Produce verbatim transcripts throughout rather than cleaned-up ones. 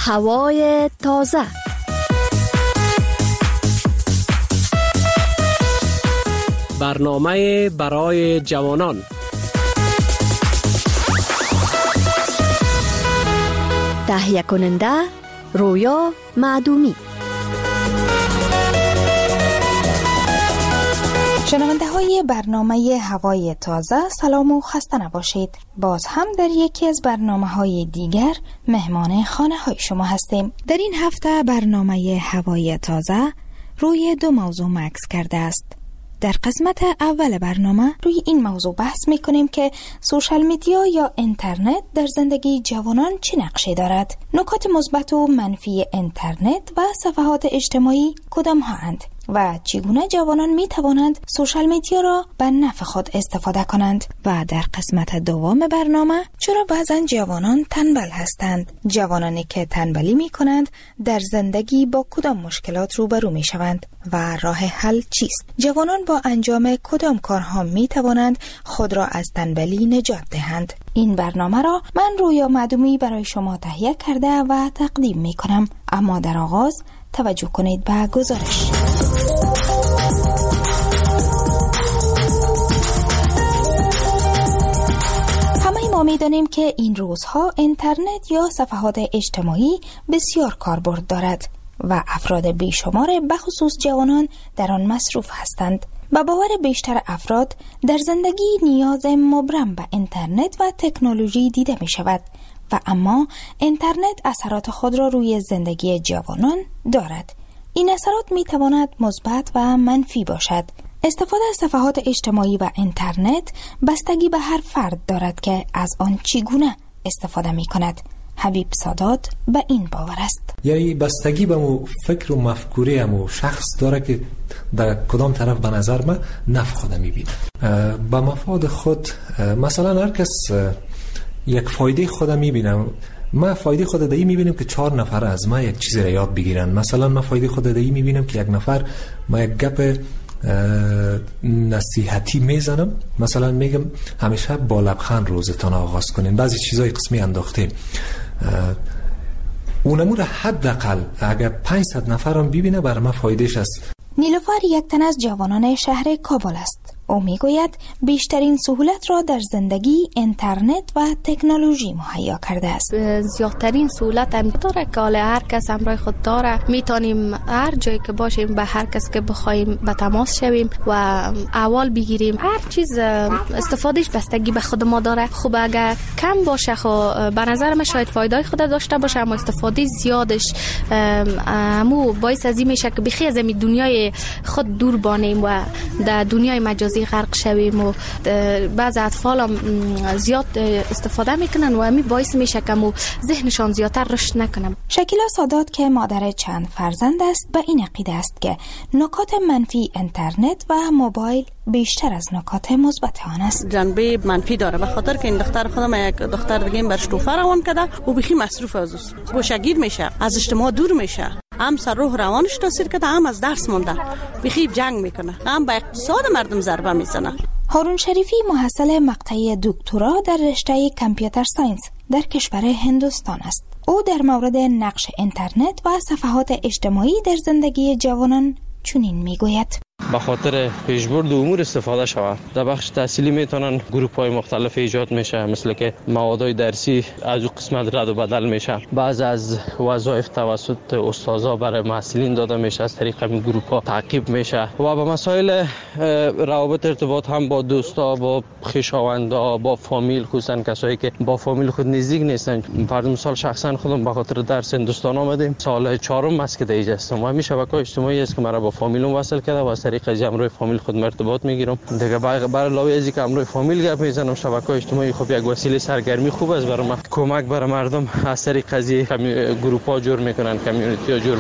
هوای تازه. برنامه برای جوانان. تهیه کننده رویا معدومی. شنونده های برنامه هوای تازه، سلام و خسته نباشید. باز هم در یکی از برنامه های دیگر مهمان خانه های شما هستیم. در این هفته برنامه هوای تازه روی دو موضوع مکس کرده است. در قسمت اول برنامه روی این موضوع بحث می کنیم که سوشال میدیا یا اینترنت در زندگی جوانان چه نقشی دارد؟ نکات مثبت و منفی اینترنت و صفحات اجتماعی کدام هستند و چگونه جوانان می توانند سوشال میدیا را به نفع خود استفاده کنند؟ و در قسمت دوم برنامه چرا بعضن جوانان تنبل هستند؟ جوانانی که تنبلی می کنند در زندگی با کدام مشکلات روبرو می شوند و راه حل چیست؟ جوانان با انجام کدام کارها می توانند خود را از تنبلی نجات دهند؟ این برنامه را من رویا معدومی برای شما تهیه کرده و تقدیم می کنم. اما در آغاز توجه کنید به گزارش. همه ما می‌دانیم که این روزها اینترنت یا صفحات اجتماعی بسیار کاربرد دارد و افراد بیشمار بخصوص جوانان در آن مصروف هستند. با باور بیشتر افراد در زندگی نیاز مبرم به اینترنت و تکنولوژی دیده می شود و اما اینترنت اثرات خود را روی زندگی جوانان دارد. این اثرات می تواند مثبت و منفی باشد. استفاده از صفحات اجتماعی و اینترنت بستگی به هر فرد دارد که از آن چگونه استفاده می کند. حبیب سادات به این باور است. یعنی بستگی به مو فکر و مفکوره مو شخص داره که در کدام طرف به نظر من نفع خود میبینه. به مفاد خود مثلا هر کس یک فایده خود میبینم. ما فایده خود دایی میبینم که چهار نفر از ما یک چیزی را یاد بگیرن. مثلا ما فایده خود دایی میبینم که یک نفر ما یک گپ نصیحتی میزنم، مثلا میگم همیشه با لبخند روزتان آغاز کنین، بعضی چیزای قسمی انداخته اونمو را حداقل اگر پانصد نفرم ببینه برای ما فایدهش است. نیلوفر یک تن از جوانان شهر کابل است. او میگوید بیشترین سهولت را در زندگی اینترنت و تکنولوژی مهیا کرده است. زیادترین سهولت هم داره که هر کس همراه خود داره، میتونیم هر جایی که باشیم به هر کس که بخوایم به تماس شویم و احوال بگیریم. هر چیز استفادهش بستگی به خود ما داره. خب اگر کم باشه خب به نظر من شاید فایده خود داشته باشه، اما استفاده زیادش همو باعث از این میشه که بخی از این دنیای خود دور بانیم و در دنیای مجازی غرق شویم و بعض اطفال هم زیاد استفاده میکنن و همین باعث میشه که ذهنشان زیادتر رشد نکنه. شکیلا سادات که مادر چند فرزند است به این عقیده است که نکات منفی اینترنت و موبایل بیشتر از نکات مثبت آن است. جنبه منفی داره، به خاطر که این دختر خودم یک دختر دیگه برش توفه روان کرده و بخی مصروف از است، گوشه‌گیر میشه، از اجتماع دور میشه، هم سر روح روانش تاثیر کرده، هم از درس مونده، بخی جنگ میکنه، هم به اقتصاد مردم ضربه میزنه. هارون شریفی محصل مقطع دکترا در رشته کامپیوتر ساینس در کشور هندوستان است. او در مورد نقش اینترنت و صفحات اجتماعی در زندگی جوانان چنین میگوید: به خاطر پیشبرد امور استفاده شود. در بخش تحصیلی میتونن گروپ های مختلف ایجاد میشه، مثل که موادهای درسی از اون قسمت رد و بدل میشه. بعض از وظایف توسط استادا برای محصلین داده میشه، از طریق همین گروپ ها تعقیب میشه و به مسائل روابط ارتباط هم با دوستا، با خویشاوندا، با فامیل، خصوصا کسایی که با فامیل خود نزدیک نیستن. فرض مثال شخصا خودم به خاطر درس هندوستان آمدیم، سال چهارم است که دیگه هستم و همین شبکه‌های اجتماعی است که مرا با فامیلم وصل کرده و از طریق از امروی فامیل خود مرتبط میگیرم. دیگه برای علاوه از اینکه امروی فامیل گپ میزنم، شبکه‌های اجتماعی خب یک وسیله سرگرمی خوب است برای من. کمک برای مردم از طریق از گروپ ها جور میکنن، کمیونیتی ها جور میکنن.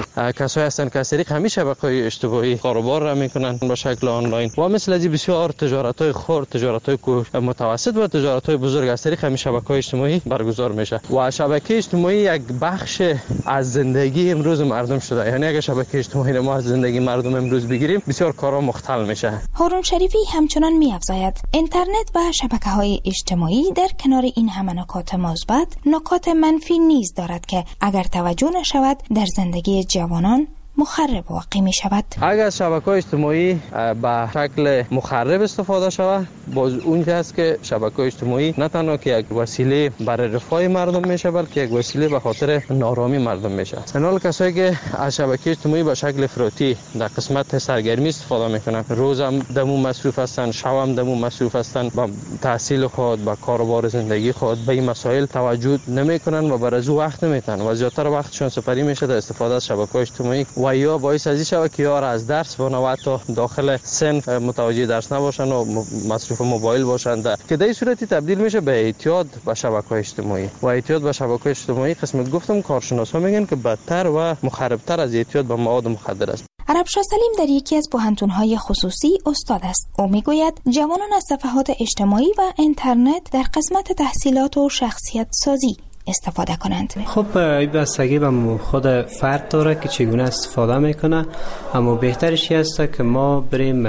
کسایی هستن که از طریق همین شبکه‌های اجتماعی کاروبار را میکنن به شکل آنلاین و مثل از بسیار تجارت‌های خرد، تجارت‌های متوسط و تجارت‌های بزرگ از طریق همین شبکه‌های اجتماعی برگزار میشه و شبکه اجتماعی یک بخش از زندگی امروز مردم شده. یعنی اگه شبکه اجتماعی ما از زندگی مردم امروز بگیریم بسیار کارا مختل میشه. هارون شریفی همچنان می‌افزاید اینترنت و شبکه‌های اجتماعی در کنار این همه نکات مثبت نکات منفی نیز دارد که اگر توجه نشود در زندگی جوانان مخرب واقع می شود. اگر از شبکه‌های اجتماعی به شکل مخرب استفاده شود، باز اونجا است که شبکه‌های اجتماعی نه تنها که یک وسیله برای رفاه مردم میشه بلکه یک وسیله به خاطر نارامی مردم میشه. حالا کسایی که از شبکه اجتماعی به شکل افراطی در قسمت سرگرمی استفاده میکنن، روزم دمو مصروف هستن، شبم دمو مصروف هستن، با تحصیل خود، با کاروبار زندگی خود به این مسائل توجه نمیکنن و بر از وقت نمیتن و زیاتر وقتشون سپری میشه در استفاده از شبکه‌های اجتماعی و یا باعث از این شود که یار از درس و نوبت تا داخل سن متوجه درس نباشن و مصروف موبایل باشند که در این صورتی تبدیل میشه به اعتیاد به شبکه‌های اجتماعی و اعتیاد به شبکه‌های اجتماعی قسمت گفتم کارشناسا میگن که بدتر و مخربتر از اعتیاد به مواد مخدر است. عربشاه سلیم در یکی از پوهنتون‌های خصوصی استاد است. او میگوید جوانان از صفحات اجتماعی و اینترنت در قسمت تحصیلات و شخصیت سازی استفاده کنند. خب این بستگی به خود فرد داره که چگونه استفاده میکنه، اما بهترش است که ما بریم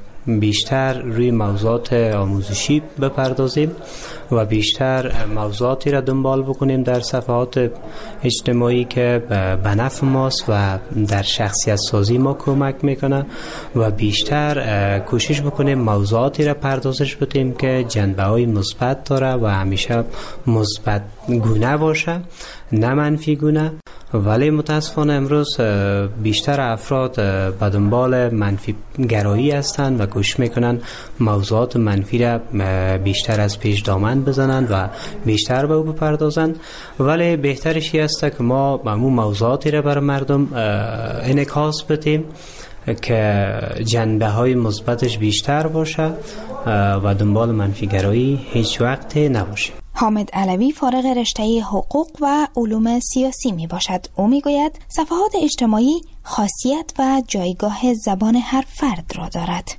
بیشتر روی موضوعات آموزشی بپردازیم و بیشتر موضوعاتی را دنبال بکنیم در صفحات اجتماعی که به نفع ماست و در شخصیت سازی ما کمک میکنه و بیشتر کوشش بکنیم موضوعاتی را پردازش بدیم که جنبه های مثبت داره و همیشه مثبت گونه باشه نه منفی گونه. ولی متاسفانه امروز بیشتر افراد به دنبال منفی گرایی هستند و کوشش میکنن موضوعات منفی را بیشتر از پیش دامن بزنند و بیشتر به او بپردازند. ولی بهترش است که ما همون موضوعاتی را بر مردم انعکاس بدیم که جنبه های مثبتش بیشتر باشه و دنبال منفی گرایی هیچ وقت نباشه. حامد علوی فارغ رشته حقوق و علوم سیاسی می باشد. او می گوید صفحات اجتماعی خاصیت و جایگاه زبان هر فرد را دارد.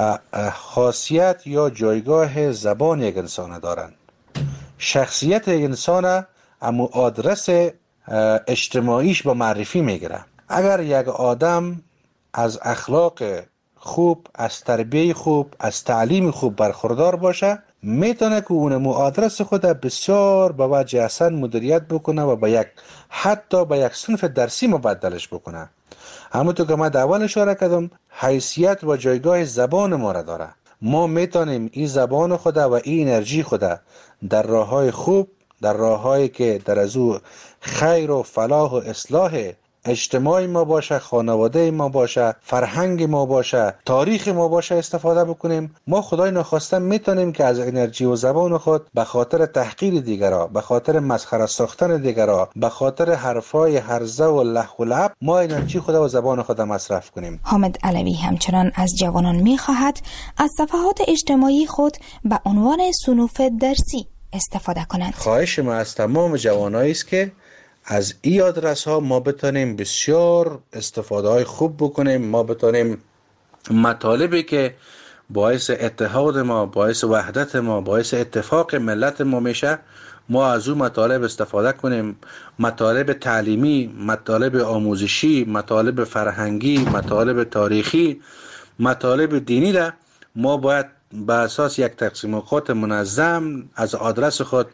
خاصیت یا جایگاه زبان یک انسان دارند. شخصیت یک انسان اما آدرس اجتماعیش با معرفی میگیره. اگر یک آدم از اخلاق خوب، از تربیه خوب، از تعلیم خوب برخوردار باشه، میتونه که اون آدرس خود بسیار به وجه احسن مدیریت بکنه و به یک حتی به یک صنف درسی مبدلش بکنه. همونطور که من در اول اشاره کردم، حیثیت و جایگاه زبان ما را داره. ما میتونیم این زبان خود و این انرژی خود در راههای خوب، در راههایی که در از او خیر و فلاح و اصلاح اجتماعی ما باشه، خانواده ما باشه، فرهنگ ما باشه، تاریخ ما باشه استفاده بکنیم. ما خدای نخواسته میتونیم که از انرژی و زبان خود به خاطر تحقیر دیگرها، به خاطر مسخره ساختن دیگرها، به خاطر حرفای هرزه و لح و لعب ما انرژی خود و زبان خود مصرف کنیم. حامد علوی همچنان از جوانان میخواهد از صفحات اجتماعی خود به عنوان صنوف درسی استفاده کنند. خواهش ما از تمام جوانایی است که از این آدرس ها ما بتونیم بسیار استفاده های خوب بکنیم. ما بتونیم مطالبی که باعث اتحاد ما، باعث وحدت ما، باعث اتفاق ملت ما میشه، ما از اون مطالب استفاده کنیم. مطالب تعلیمی، مطالب آموزشی، مطالب فرهنگی، مطالب تاریخی، مطالب دینی را ما باید به اساس یک تقسیم اوقات منظم از آدرس خود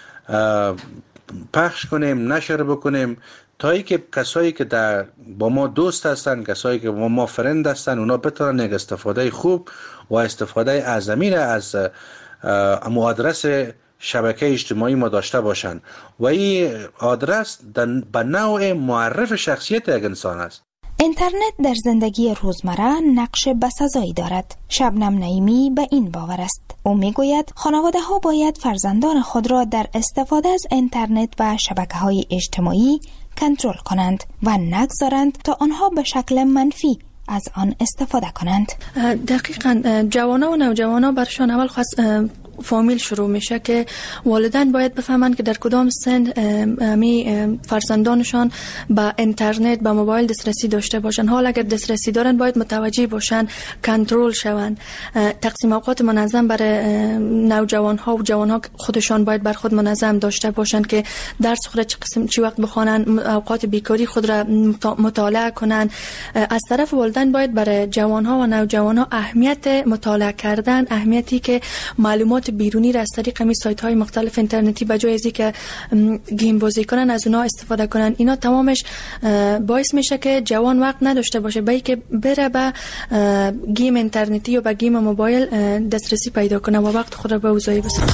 پخش کنیم، نشر بکنیم، تا ای که کسایی که در با ما دوست هستن، کسایی که با ما فرند هستن، اونا بتونن یک استفاده خوب و استفاده اعظمی را از آدرس شبکه اجتماعی ما داشته باشن و این آدرس به نوع معرف شخصیت یک انسان است. اینترنت در زندگی روزمره نقش بسزایی دارد. شبنم نعیمی به این باور است. او میگوید خانواده ها باید فرزندان خود را در استفاده از اینترنت و شبکه‌های اجتماعی کنترل کنند و نگذارند تا آنها به شکل منفی از آن استفاده کنند. دقیقاً جوانان و نوجوانان برشان اول خاص فامیل شروع میشه که والدین باید بفهمن که در کدام سن می فرزندانشان با اینترنت با موبایل دسترسی داشته باشن. حالا اگر دسترسی دارن باید متوجه باشن، کنترل شون. تقسیم اوقات منظم برای نوجوان ها و جوان ها خودشان باید بر خود منظم داشته باشن که درس خود چه قسم چی وقت بخوانن، اوقات بیکاری خود را مطالعه کنن. از طرف والدین باید برای جوان ها و نوجوان ها اهمیت مطالعه کردن، اهمیتی که معلومات بیرونی را از طریق می سایت های مختلف اینترنتی به جای ازی که گیم بازی کنن از اونها استفاده کنن. اینا تمامش باعث میشه که جوان وقت نداشته باشه به اینکه بره به گیم اینترنتی یا به گیم موبایل دسترسی پیدا کنه و وقت خود را به اوضاعی بسازه.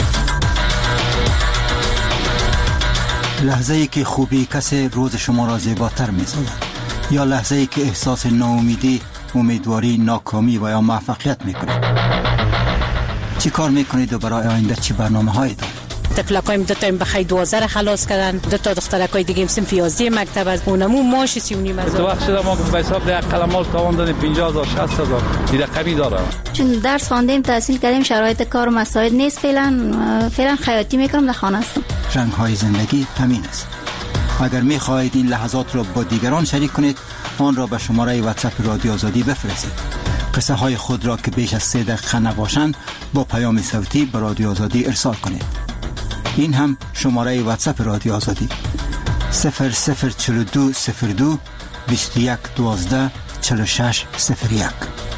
لحظه ای که خوبی کسی روز شما را زیباتر می‌سازد، یا لحظه ای که احساس ناامیدی، امیدواری، ناکامی و یا موفقیت میکنید. چی کار میکنید و برای آینده چی برنامه‌هایی دارید؟ طفلکایم دو تا بخی دوازده خلاص کردن، دو تا دخترکای دیگه هم صنف یازده مکتب از اونمو ماش سی و نیم هزار. تو وقت شده ما به حساب ده قلمال تاوان دادیم پنجاه هزار شصت هزار دیگه کمی داره. چون درس خواندیم تحصیل کردیم شرایط کار و مساعد نیست، فعلا فعلا خیاطی میکنم در خانه هستم. رنگ‌های زندگی همین است. اگر می‌خواهید این لحظات را با دیگران شریک کنید، آن را به شماره واتساپ رادیو آزادی بفرستید. قصه های خود را که بیش از سه دقیقه نباشند با پیام صوتی به رادیو آزادی ارسال کنید. این هم شماره واتساپ رادیو آزادی صفر صفر چهل و دو صفر دو بیست و یک دوازده چهل و شش صفر یک.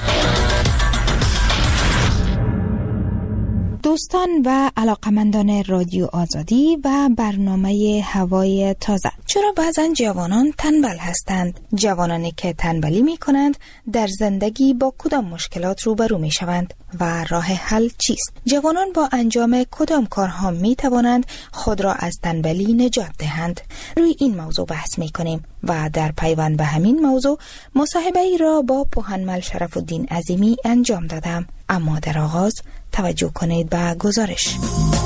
دوستان و علاقمندان رادیو آزادی و برنامه هوای تازه، چرا بعضن جوانان تنبل هستند؟ جوانانی که تنبلی می کنند در زندگی با کدام مشکلات روبرو می شوند و راه حل چیست؟ جوانان با انجام کدام کارها می توانند خود را از تنبلی نجات دهند؟ روی این موضوع بحث می کنیم و در پیوند به همین موضوع مصاحبه ای را با پوهنمل شرف الدین عظیمی انجام دادم. اما در آغاز توجه کنید به گزارش.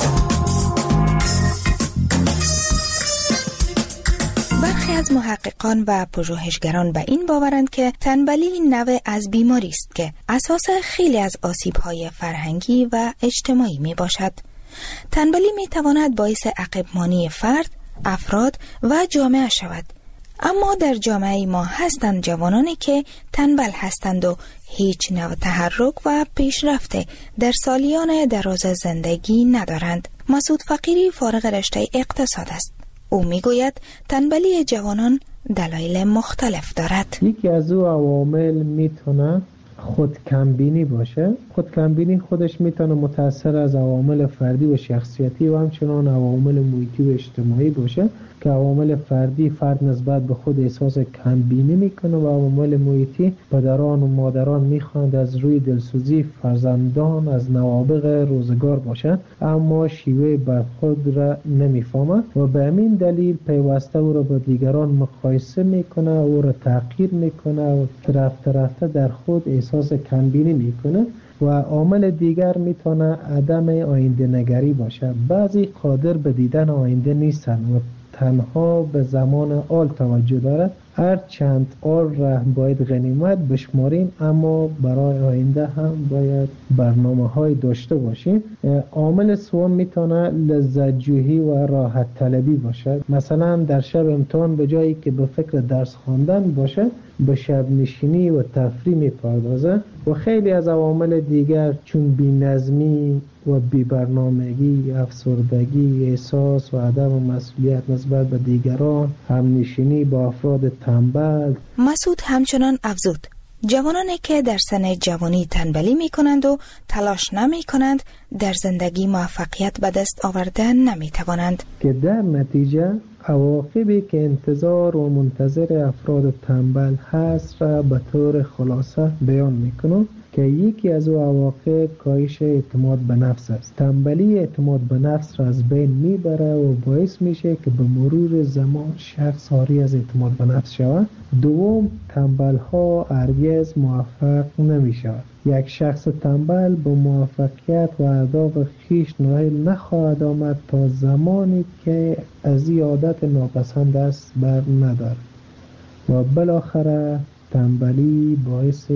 برخی از محققان و پژوهشگران به این باورند که تنبلی نوع از بیماری است که اساس خیلی از آسیب‌های فرهنگی و اجتماعی می باشد. تنبلی می تواند باعث عقب‌مانی فرد، افراد و جامعه شود. اما در جامعه ما هستند جوانانی که تنبل هستند و هیچ نوع تحرک و پیشرفت در سالیان دراز زندگی ندارند. مسعود فقیری فارغ رشته اقتصاد است. او میگوید تنبلی جوانان دلایل مختلف دارد. یکی از او عوامل میتونه خود کمبینی باشه. خود کمبینی خودش میتونه متأثر از عوامل فردی و شخصیتی و همچنان عوامل محیطی و اجتماعی باشه که عوامل فردی فرد نسبت به خود احساس کمبینی میکنه و عوامل محیطی پدران و مادران میخواند از روی دلسوزی فرزندان از نوابغ روزگار باشند، اما شیوه برخورد را نمیفهمند و به همین دلیل پیوسته او را با دیگران مقایسه میکنه، او را تحقیر میکنه و رفته رفته در خود احساس کمبینی میکنه. و عامل دیگر میتونه عدم آینده نگری باشه. بعضی قادر به دیدن آینده نیستن و تنها به زمان آل توجه دارد. هر چند آل را باید غنیمت بشماریم، اما برای آینده هم باید برنامه های داشته باشیم. عامل سوم میتونه لذت جویی و راحت طلبی باشه. مثلا در شب امتحان به جایی که به فکر درس خواندن باشه به شب نشینی و تفریح میپردازه. و خیلی از عوامل دیگر چون بی‌نظمی و بی‌برنامگی، افسردگی، احساس و عدم مسئولیت نسبت به دیگران، همنشینی با افراد تنبل. مسعود همچنان افزود جوانانی که در سن جوانی تنبلی می کنند و تلاش نمی کنند در زندگی موفقیت به دست آوردن نمی توانند، که در نتیجه عواقبی که انتظار و منتظر افراد تنبل هست را به طور خلاصه بیان می کنم که یکی از او عواقب کاهش اعتماد به نفس است. تنبلی اعتماد به نفس را از بین میبره و باعث میشه که به مرور زمان شخص عاری از اعتماد به نفس شود. دوم، تنبل ها هرگز موفق نمی شود. یک شخص تنبل با موفقیت و اهداف خویش نائل نخواهد آمد تا زمانی که از این عادت ناپسند است بر ندارد. و بالاخره تنبلی باعث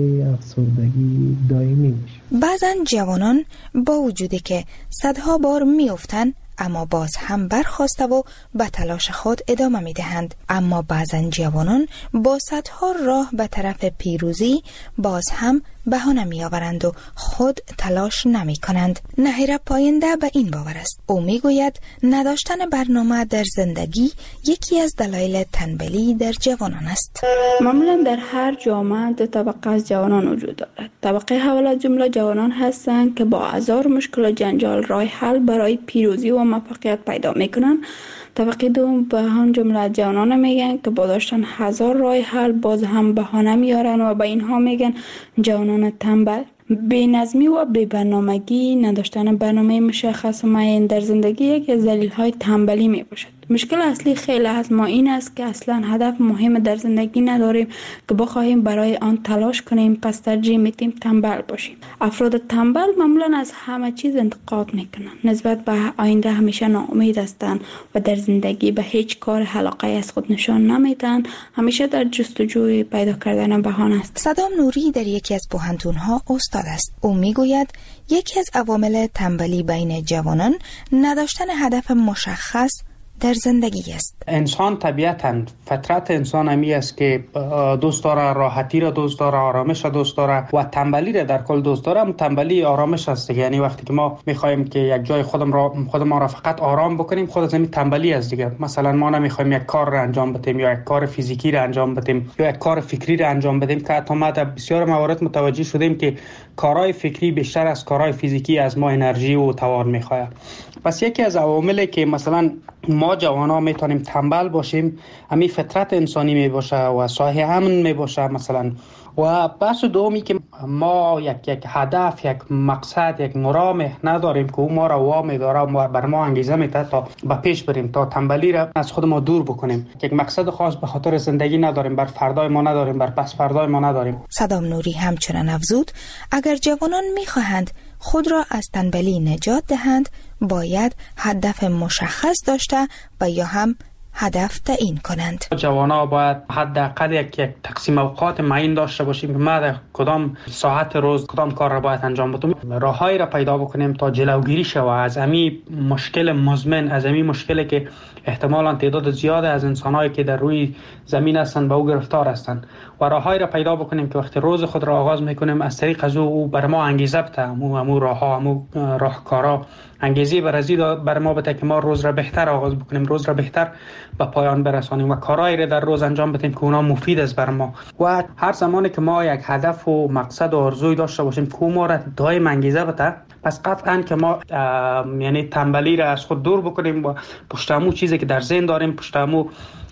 افسردگی دائمی میشه. بعضا جوانان با وجودی که صدها بار میافتند اما باز هم برخاسته و به تلاش خود ادامه می دهند. اما بعضا جوانان با صدها راه به طرف پیروزی باز هم بهانه می آورند و خود تلاش نمی کنند. نهیر پاینده به این باور است. او می گوید نداشتن برنامه در زندگی یکی از دلایل تنبلی در جوانان است. معمولا در هر جامعه دو طبقه از جوانان وجود دارد. طبقه اول از جمله جوانان هستند که با هزار مشکل و جنجال راه حل برای پیروزی و موفقیت پیدا می کنند. طبقه دوم به هم جمله جوانان میگن که با داشتن هزار راه حل باز هم بهانه میارن و به اینها میگن جوانان تنبل. بی‌نظمی و بی‌برنامگی، نداشتن برنامه مشخص و معین در زندگی یکی از دلایل تنبلی می باشد. مشکل اصلی خیلی از ما این است که اصلا هدف مهم در زندگی نداریم که بخواهیم برای آن تلاش کنیم، پس ترجیح میدیم تنبل باشیم. افراد تنبل معمولا از همه چیز انتقاد میکنند، نسبت به آینده همیشه ناامید هستند و در زندگی به هیچ کار علاقه از خود نشان نمیدن، همیشه در جستجوی پیدا کردن بهانه است. صدام نوری در یکی از پوهنتون‌ها استاد است. او میگوید یکی از عوامل تنبلی بین جوانان نداشتن هدف مشخص در زندگی است. انسان طبیعتاً فطرت انسان همی است که دوست داره راحتی را دوست داره، آرامش را دوست داره و تنبلی را در کل دوست داره. تنبلی آرامش است. یعنی وقتی که ما میخوایم که یک جای خودم را خودم را فقط آرام بکنیم، خود از همین تنبلی است دیگه. مثلا ما نمیخوایم یک کار را انجام بدیم یا یک کار فیزیکی را انجام بدیم یا یک کار فکری را انجام بدیم که حتی ما در بسیار موارد متوجه شدیم که کارهای فکری بیشتر از کارهای فیزیکی از ما انرژی و توان میخواد. پس یکی از عواملی که مثلا ما جوانا میتونیم تنبل باشیم همین فطرت انسانی می باشه و صاحب امن می باشه مثلا. و بحث دومی که ما یک یک هدف، یک مقصد، یک مرام نداریم که او ما را وامی داره و بر ما انگیزه میده تا به پیش بریم، تا تنبلی را از خود ما دور بکنیم. یک مقصد خاص به خاطر زندگی نداریم، بر فردای ما نداریم، بر پس فردای ما نداریم. صدام نوری همچنان افزود اگر جوانان میخواهند خود را از تنبلی نجات دهند باید هدف مشخص داشته و یا هم هدف تعیین کنند. جوانا باید حداقل یک یک تقسیم اوقات معین داشته باشیم که ما در کدام ساعت روز کدام کار را باید انجام بدیم. راههایی را پیدا بکنیم تا جلوگیری شود از امی مشکل مزمن، از امی مشکلی که احتمالاً تعداد زیاده از انسانایی که در روی زمین هستند به او گرفتار هستند و راههایی را پیدا بکنیم که وقتی روز خود را آغاز میکنیم از طریق از او بر ما انگیزه بده، امو امو راهها، امو راهکارا انگیزه بر ازید بر ما بده که ما روز را بهتر آغاز بکنیم، روز را بهتر به پایان برسانیم و کارهایی را در روز انجام بدیم که اونا مفید است بر ما. و هر زمانی که ما یک هدف و مقصد و آرزوی داشته باشیم که ما را دائم انگیزه بده، پس قطعاً که ما یعنی تنبلی را از خود دور بکنیم و پشت امو چیزی که در ذهن داریم پشت امو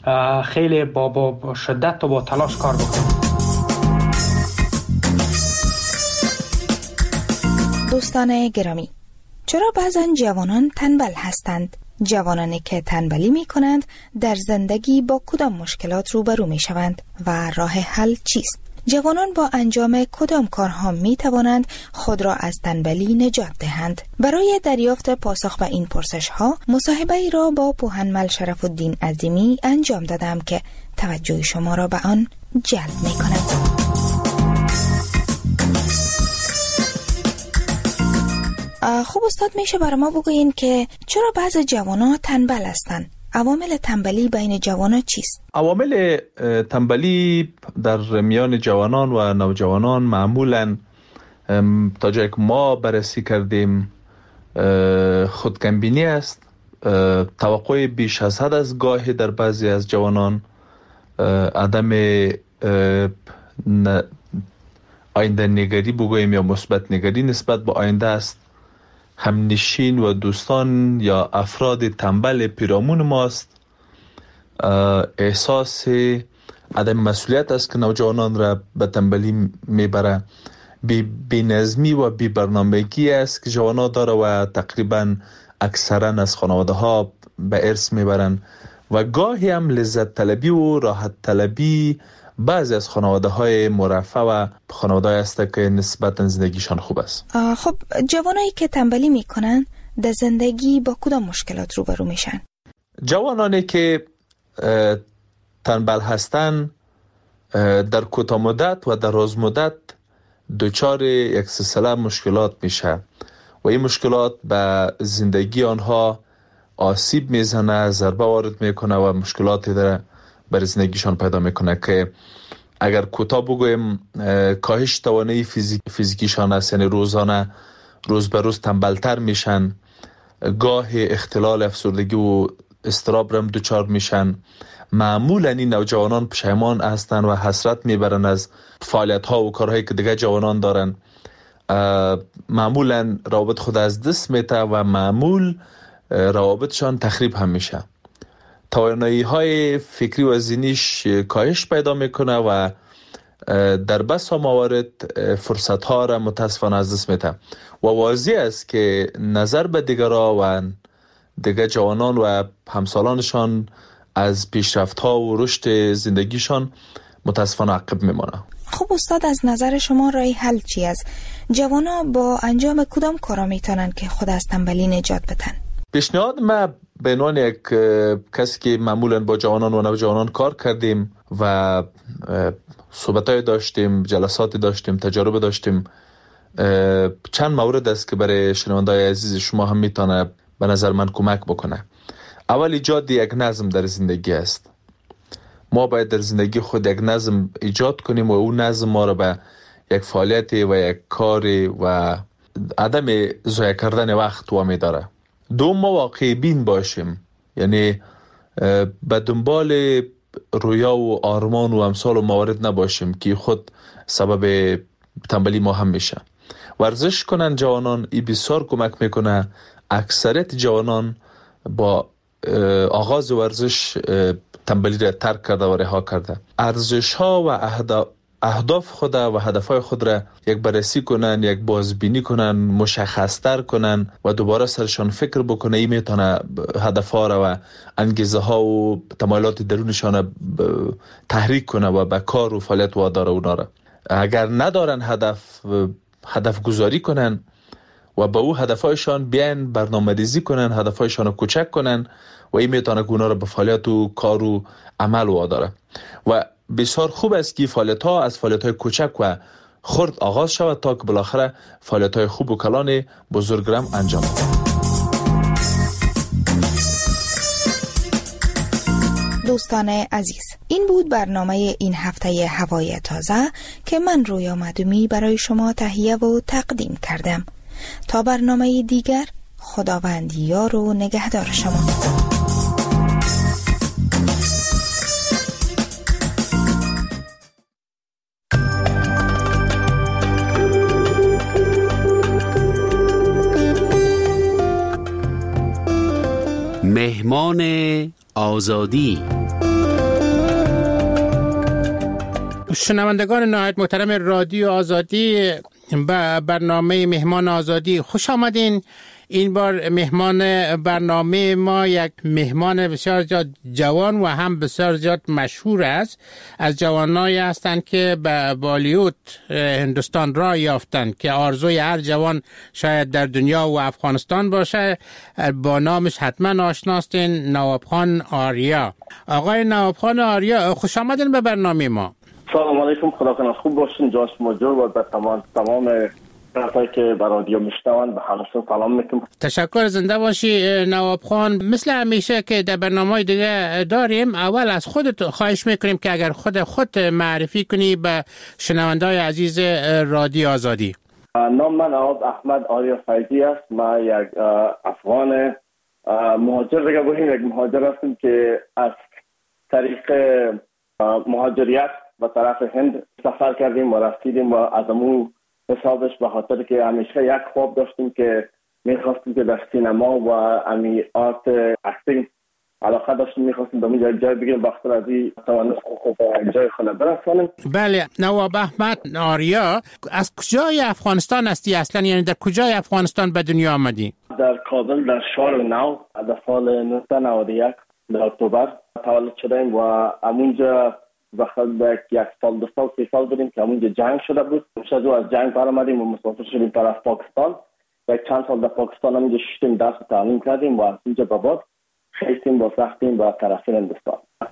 خیلی با, با, با شدت و با تلاش کار بکنیم. دوستان گرامی، چرا بعضا جوانان تنبل هستند؟ جوانانی که تنبلی می کنند در زندگی با کدام مشکلات روبرو می شوند و راه حل چیست؟ جوانان با انجام کدام کارها می توانند خود را از تنبلی نجات دهند؟ برای دریافت پاسخ به این پرسش ها مصاحبه ای را با پوهنمل شرف الدین عظیمی انجام دادم که توجه شما را به آن جلب می کند. خب استاد، میشه برای ما بگوین که چرا بعض جوانان تنبل هستند؟ عوامل تنبلی بین جوانان چیست؟ عوامل تنبلی در میان جوانان و نوجوانان معمولاً تا جایی که ما بررسی کردیم خودکمبینی است، توقع بیش از حد از گاهی در بعضی از جوانان، عدم آینده نگری بگوییم یا مثبت نگری نسبت به آینده است. همنشین و دوستان یا افراد تنبل پیرامون ماست. احساس عدم مسئولیت است که نوجوانان را به تنبلی میبره. بی, بی نظمی و بی برنامگی است که جوانان داره و تقریبا اکثرا از خانواده ها به ارث میبرن و گاهی هم لذت طلبی و راحت طلبی بعضی از خانواده های مرفه و خانواده های است که نسبتا زندگیشان خوب است. خب جوانایی که تنبلی میکنن در زندگی با کدام مشکلات روبرو میشن؟ جوانانی که تنبل هستن در کوتاه مدت و دراز مدت دچار یک سلسله مشکلات میشه و این مشکلات به زندگی آنها آسیب میزنه، ضربه وارد میکنه و مشکلاتی در بر زندگیشان پیدا میکنه که اگر کوتاه بگویم کاهش توانایی فیزیک فیزیکیشان است، یعنی روزانه روز به روز تنبلتر میشن، گاه اختلال افسردگی و اضطراب رم دچار میشن. معمولا این نوجوانان پشیمان هستند و حسرت میبرن از فعالیت ها و کارهایی که دیگه جوانان دارن. معمولا روابط خود از دست میته و معمول روابطشان تخریب هم میشه. توانایی های فکری و ذهنیش کاهش پیدا میکنه و در بسا موارد فرصت ها را متاسفانه از دست میده و واضح است که نظر به دیگران و دیگر جوانان و همسالانشان از پیشرفت ها و رشد زندگیشان متاسفانه عقب میمانه. خب استاد، از نظر شما راه حل چی است؟ جوانا با انجام کدام کارا میتونن که خود از تنبلی نجات بدن؟ پیشنهاد ما به عنوان یک کسی که معمولا با جوانان و نوجوانان کار کردیم و صحبتای داشتیم، جلساتی داشتیم، تجارب داشتیم، چند مورد است که برای شنوندای عزیز شما هم میتونه به نظر من کمک بکنه. اول ایجاد یک نظم در زندگی است. ما باید در زندگی خود یک نظم ایجاد کنیم و اون نظم ما رو به یک فعالیتی و یک کاری و عدم ضایع کردن وقت وامی داره. دوم، ما واقعی بین باشیم، یعنی به دنبال رویا و آرمان و امثال و موارد نباشیم که خود سبب تنبلی ما هم میشه. ورزش کنن جوانان، این بسیار کمک میکنه. اکثریت جوانان با آغاز ورزش تنبلی را ترک کرده و رها کرده. ارزش ها و اهداف خود و هدف های خود را یک بررسی کنن، یک بازبینی کنن، مشخصتر کنن و دوباره سرشان فکر بکنه. این میتونه هدف ها را و انگیزه ها و تمایلات درونشان تحریک کنه و به کار و فعالیت واداره اونا را. اگر ندارن هدف، هدف گذاری کنن و با او هدفهایشان بیان برنامه‌ریزی کنن، هدفهایشان رو کوچک کنن و این میتونه اونا رو به فعالیت و کار و عمل واداره. و بسیار خوب است که فعالیت‌ها از فعالیت‌های کوچک و خرد آغاز شود تا که بالاخره فعالیت‌های خوب و کلان بزرگرم انجام شود. دوستان عزیز، این بود برنامه این هفته هوای تازه که من رویا معدومی برای شما تهیه و تقدیم کردم. تا برنامه دیگر، خداوند یار و نگهدار شما. مهمان آزادی. شنوندگان نهایت محترم رادیو آزادی، به برنامه مهمان آزادی خوش آمدین. این بار مهمان برنامه ما یک مهمان بسیار زیاد جوان و هم بسیار زیاد مشهور است. از جوانایی هستند که به بالیوود هندوستان را یافتند که آرزوی هر جوان شاید در دنیا و افغانستان باشه. با نامش حتما آشناستین، نواب خان آریا. آقای نواب خان آریا، خوش آمدین به برنامه ما. سلام علیکم، خدا کنه خوب باشین. جاش مجور و به تمام تمام طرفایی که به رادیو میشنوند به همشون سلام میکنم. تشکر، زنده باشی نواب خان. مثل همیشه که در برنامه‌های دیگه داریم، اول از خودت خواهش میکنیم که اگر خود خود معرفی کنی به شنونده‌های عزیز رادیو آزادی. نام من نواب احمد آریا فیضی است. من یک افغان مهاجر دیگه بودیم، یک مهاجر هستم که از طریق مهاجریت به طرف هند سفر کردیم و رسیدیم و از امون حسابش به خاطر که همیشه یک خواب داشتیم که میخواستیم که در سینما و امی آرت اکتینگ علاقه داشتیم، میخواستیم به اونجا جای بگیریم، بخاطر از این توانست خوب جای خود برسانیم. بله، نواب احمد آریا، از کجای افغانستان هستی اصلا؟ یعنی در کجای افغانستان به دنیا آمدی؟ در کابل، در شهر نو، در سال نوزده نود و یک در اکتبر تولد شدیم و امونجا وقت یک سال دو سال سه سال بودیم که همونجا جنگ شده بود. شد از جنگ برآمدیم و مسافر شدیم طرف پاکستان. یک چند سال در پاکستان همونجا شدیم، درس تعلیم کردیم و از اینجا به بعد خیستیم با سختیم به طرف هندوستان.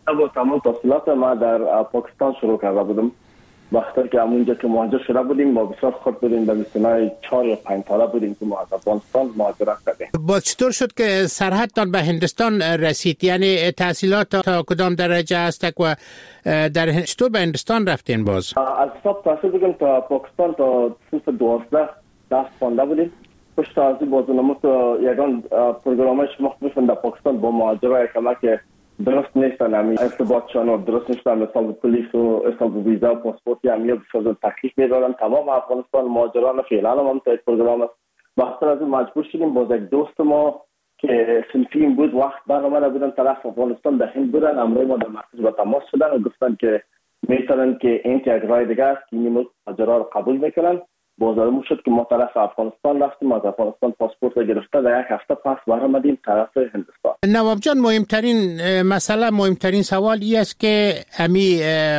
با تمام تحصیلات ما در پاکستان شروع کرده بودم. وقتی که همونجا که مهاجر شده بودیم ما بسیار خود بودیم در سنای چهار یا پنج ساله بودیم که ما از افغانستان مهاجرت کردیم. باز چطور شد که سرحدتان به هندستان رسید؟ یعنی تحصیلات تا کدام درجه است و در چطور به هندستان رفتین باز؟ از حساب تحصیل بودیم تا پاکستان تا صنف دوازده درس خوانده بودیم. پشت از این بازنامه که یگان پروگرامش مختلف در پاکستان با مهاجرای کمک درست نیستن، همین ارتباطشان و درست نیستن، مثلا پلیس و اصلا ویزا و پاسپورتی همیه بسیار تکلیف میدارن. تمام افغانستان مهاجران فعلا هم تا پروگرام است. وقتی از این مجبور شدیم باز یک دوست ما که صنفیم بود وقت برآمده بودن طرف افغانستان در هند بودن، امروز ما در مرکز با تماس شدن و گفتن که میتونن که این یک راه دیگه است که این مهاجرا رو قبول میکنن. بازارمون شد که ما طرف افغانستان رفتیم، از افغانستان پاسپورت رو گرفته در یک هفته پس برآمدیم طرف هندستان. نواب جان، مهمترین مسئله مهمترین سوال ای است که امی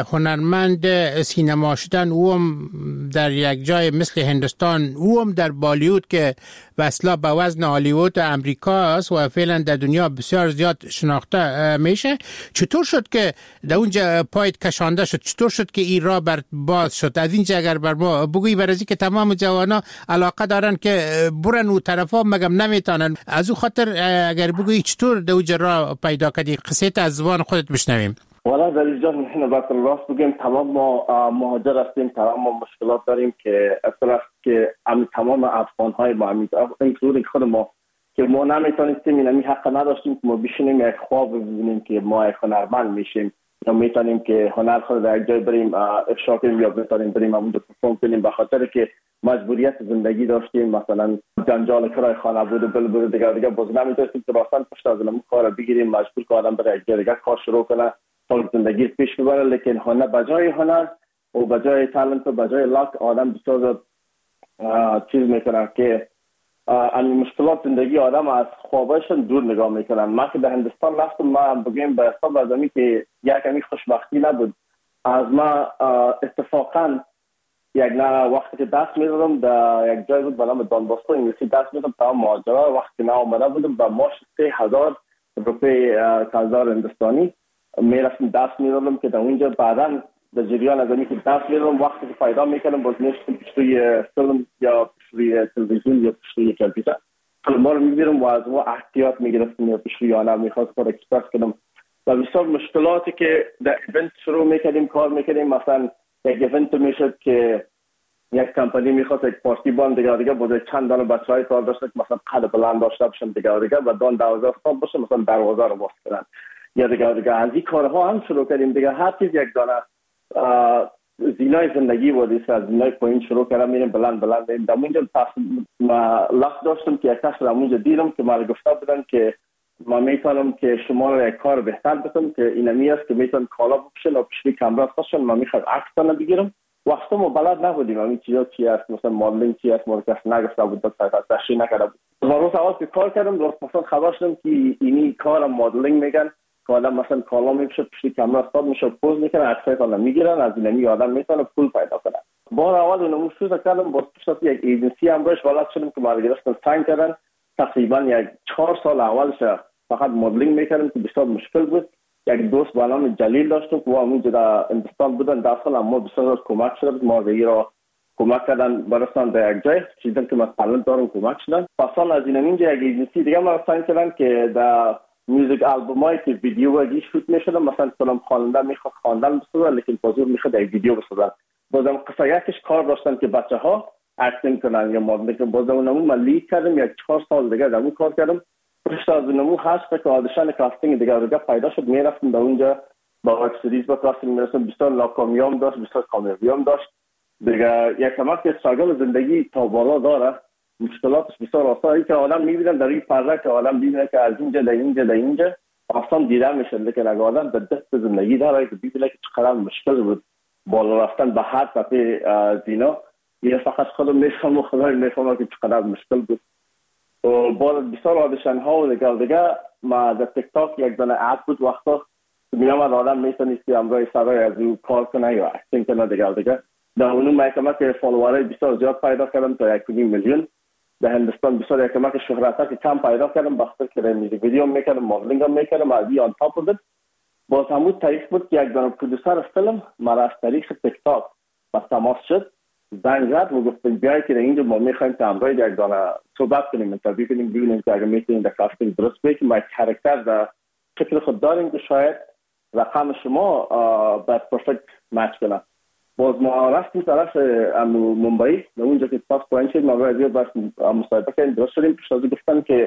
هنرمند سینما شدن اوم در یک جای مثل هندستان، اوم در بالیوود که وصلا به وزن هالیوود امریکا است و فعلا در دنیا بسیار زیاد شناخته میشه، چطور شد که در اونجا پایت کشانده شد؟ چطور شد که این راه بر باز شد؟ از اینجا اگر بر ما بگویی، برای که تمام جوانا علاقه دارن که برن اون طرفا مگم نمیتونن، از اون خاطر اگر بگویی چطور در اونجا راه پیدا کردی، قصه از زبان خودت بشنویم. والا در اینجا میخوایم باید راست بگیم، تمام ما مهاجر هستیم، تمام ما مشکلات داریم که اصلا که تمام افغان های ما همین اینکلودینگ خود ما که ما نمیتونستیم، این همین حق نداشتیم که ما بشینیم یک خواب ببینیم که ما یک هنرمند میشیم یا میتونیم که هنر خود در یک جای بریم افشا کنیم یا بتونیم بریم اونجا پرفورم کنیم، به خاطر که مجبوریت زندگی داشتیم، مثلا جنجال کرای خانه بود و بل بود دیگه دیگه باز نمیتونستیم که راستن پشت از اون کار بگیریم، مجبور که آدم بره یک جای دیگه کار شروع کنه تا زندگی پیش ببره. لیکن هنر بجای هنر و بجای تالنت و بجای لاک آدم بسیار چیز میکنه که این مشکلات زندگی آدم از خوابشون دور نگاه میکنن. من که در هندستان رفتم، ما بگیم به حساب از امی که یک امی خوشبختی نبود از ما اتفاقا یک نه وقتی که دست میدادم در یک جای بود به نام دانباسکو انگلیسی دست میدادم تا مهاجرا، وقتی نه آمده بودم به ماش سه هزار روپی هزار هندستانی میرفتم دست میدادم که در اونجا بعدا در جریان از امی که دست میدادم وقتی که پیدا میکنم باز میشتم پیش روی فیلم یا پیش روی تلویزیون یا پیش روی کامپیوتر فیلم رو میگیرم و از ما احتیاط میگرفتم یا پیش روی آنها میخواست کار اکسپرس کنم و بسیار مشکلاتی که در ایونت شروع میکردیم کار میکردیم. مثلا یک ایونت میشد که یک کمپانی میخواست یک پارتی بان دیگه دیگه بوده چند دانه بچهای کار داشته که مثلا قد بلند داشته باشن دیگه دیگه و دان دوازده صاحب باشه مثلا دروازه رو باز کنن یا دیگه دیگه از این کارها هم شروع کردیم دیگه. هر چیز یک دانه زینای زندگی بود، از زینای پایین شروع کردم میریم بلند بلند میریم. در اونجا لحظه داشتم که یک کس در اونجا دیدم که ما گفته بودن که ما میتونم که شما رو یک کار بهتر بکنم که اینمی است که میتون کالا بپوشن و پیشوی کامرا خواستن ما میخواد عکس بگیرم. وقتا ما بلد نبودیم همین چیزا چی است، مثلا مدلینگ چی است، ما کس نگفته بود، تشریح نکرده بود. روز اول که کار کردم درست مثلا خبر شدم که اینی کار مدلینگ میگن که آدم مثلا کالا میپوشه پیشوی کامرا استاد میشه پوز میکنه عکسای کالا میگیرن، از اینمی آدم میتونه پول پیدا کنه. بار اول اونمو شروع کردم باز پیش از یک ایجنسی هم روش بلد شدم که ما گرفتن ساین کردن. تقریبا یک چهار سال اولش فقط مدلینگ میکردم که بسیار مشکل بود. یک دوست با نام جلیل داشتم که اونجا در هندستان بودن داخل، اما بسیار کمک شد ما دیگه را کمک کردن برسان در یک جای چیزی که من تالنت دارم کمک شدن. پسان از این اینجا یک ایجنسی دیگه ما ساین کردن که در میوزیک آلبومایی که ویدیو و شوت میشد، مثلا فیلم خواننده میخواد خواندن بسازه لیکن حضور میخواد یک ویدیو بسازن. بازم قصه یکش کار داشتن که بچه‌ها اکتینگ کنن یا مدل کنن. بازم اونمون من لید کردم یک چهار سال دیگه در اون کار کردم. پشت از اونمون هست که آدیشن کاستینگ دیگه دیگه پیدا شد، میرفتم در اونجا با وب سریز با کاستینگ میرسم، بسیار ناکامیام داشت، بسیار کامیابیام داشت دیگه. یک کمک که استراگل زندگی تا بالا داره، مشکلاتش بسیار آسانی که آدم میبینن در این پرده که آدم میبینه که از اینجا در اینجا در اینجا آسان دیده میشه، لیکن اگه آدم در دست زندگی داره که ببینه که چقدر مشکل بود بالا رفتن به هر تپه زینا، یه فقط خودم میفهمم و خدای میفهمم که چقدر مشکل بود. و بعد بسیار آدیشن ها و دیگر دیگر ما در تیک تاک یک دانه اد بود وقتا میامد آدم میتونستی امروی سرای از او کار کنه یا اکتینگ کنه دیگر دیگر. در اونو محکمه که فالوورای بسیار زیاد پیدا کردم تا یک میلیون. در هندستان بسیار یکمه که شهرت ها که کم پیدا کردم، بخاطر که میوزیک ویدیو میکردم، مدلینگ هم میکردم، از این آن تاپ بود باز همون طریق بود که یک دانه پرودوسر فیلم مرا از طریق تیک تاک با تماس شد، زنگ زد و گفت بیای که اینجا ما میخوایم که همراه یک دانه صحبت کنیم، انترویو کنیم، ببینیم که اگه میتونیم در کاستینگ درست بکنیم. ما یک کاراکتر در فکر خود داریم که شاید رقم شما باید پرفکت مچ کنه. باز ما رفتیم طرف ممبئی، در اونجا که پاس پایین شد ما باید بس مصاحبه کنیم، درست شدیم. پیش از گفتن که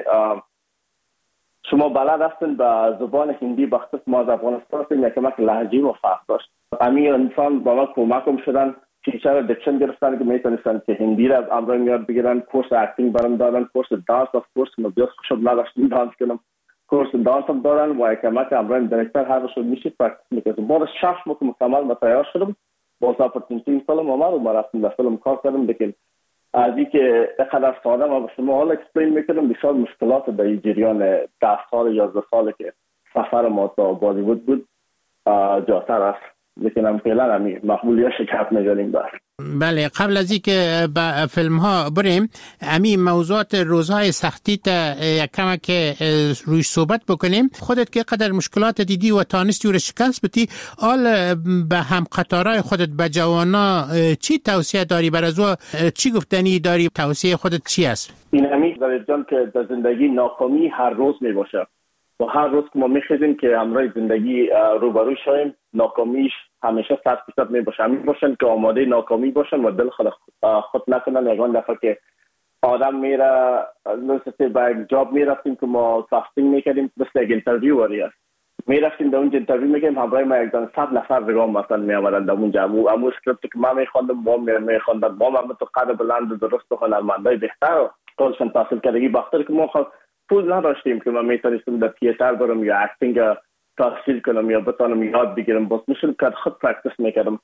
شما بلد هستین به زبان هندی، بخصوص ما از افغانستان هستیم، یک کمک لهجه و فرق داشت. همین انسان با ما کمکم شدن، تیچر و دکشن گرفتن که میتونستن که هندی را امرای میاد بگیرن، کورس اکتینگ برام دادن، کورس دانس و کورس مبیاس خوشم نداشتیم دانس کنم، کورس دانس هم دادن و یک کمک امرای دایرکتر هر روز میشه پرکتیس میکنم. بعد شش ماه مکمل ما تیار شدم، با اپورتونیتی فیلم اومد و ما رفتیم در فیلم کار کردم. لیکن از اینکه اینقدر ساده ما به شما حالا اکسپلین میکنم، بسیار مشکلات در این جریان ده سال یازده ساله که سفر ما تا بالیوود بود جاتر است. لیکن هم فعلا همی محمولیت شکست می‌جاریم بس. بله، قبل از اینکه به فیلم ها بریم، همین موضوعات روزهای سختی تا یک کم که روی صحبت بکنیم. خودت که قدر مشکلات دیدی و تانستی و رو شکست بدی، آل به هم قطارای خودت به جوانا چی توصیه داری؟ بر از او چی گفتنی داری؟ توصیه خودت چی است؟ این همین در جان که در زندگی ناکامی هر روز می باشه و هر روز که ما میخیزیم که همراه زندگی روبرو شویم، ناکامیش همیشه صد فیصد می باشه. همین باشن که آماده ناکامی باشن و دل خود خود نکنن. یکان دفعه که آدم میره مثل با یک جاب میرفتیم که ما کاستینگ میکردیم، مثل یک انترویو واری است، میرفتیم در اونجا انترویو میکردیم، همراه ما یک دن صد نفر رقم مثلا میآمدن در اونجا. امو امو اسکریپت که ما میخواندم ما میخواندم ما هم تو قدر بلند درست و هنرمندای بهتر و کارشون تحصیل کردگی بختر که ما خود پول نداشتیم که من میتونستم در تئاتر برم یا اکتینگ تحصیل کنم یا بتونم یاد بگیرم. بس میشد که خود پرکتیس میکردم.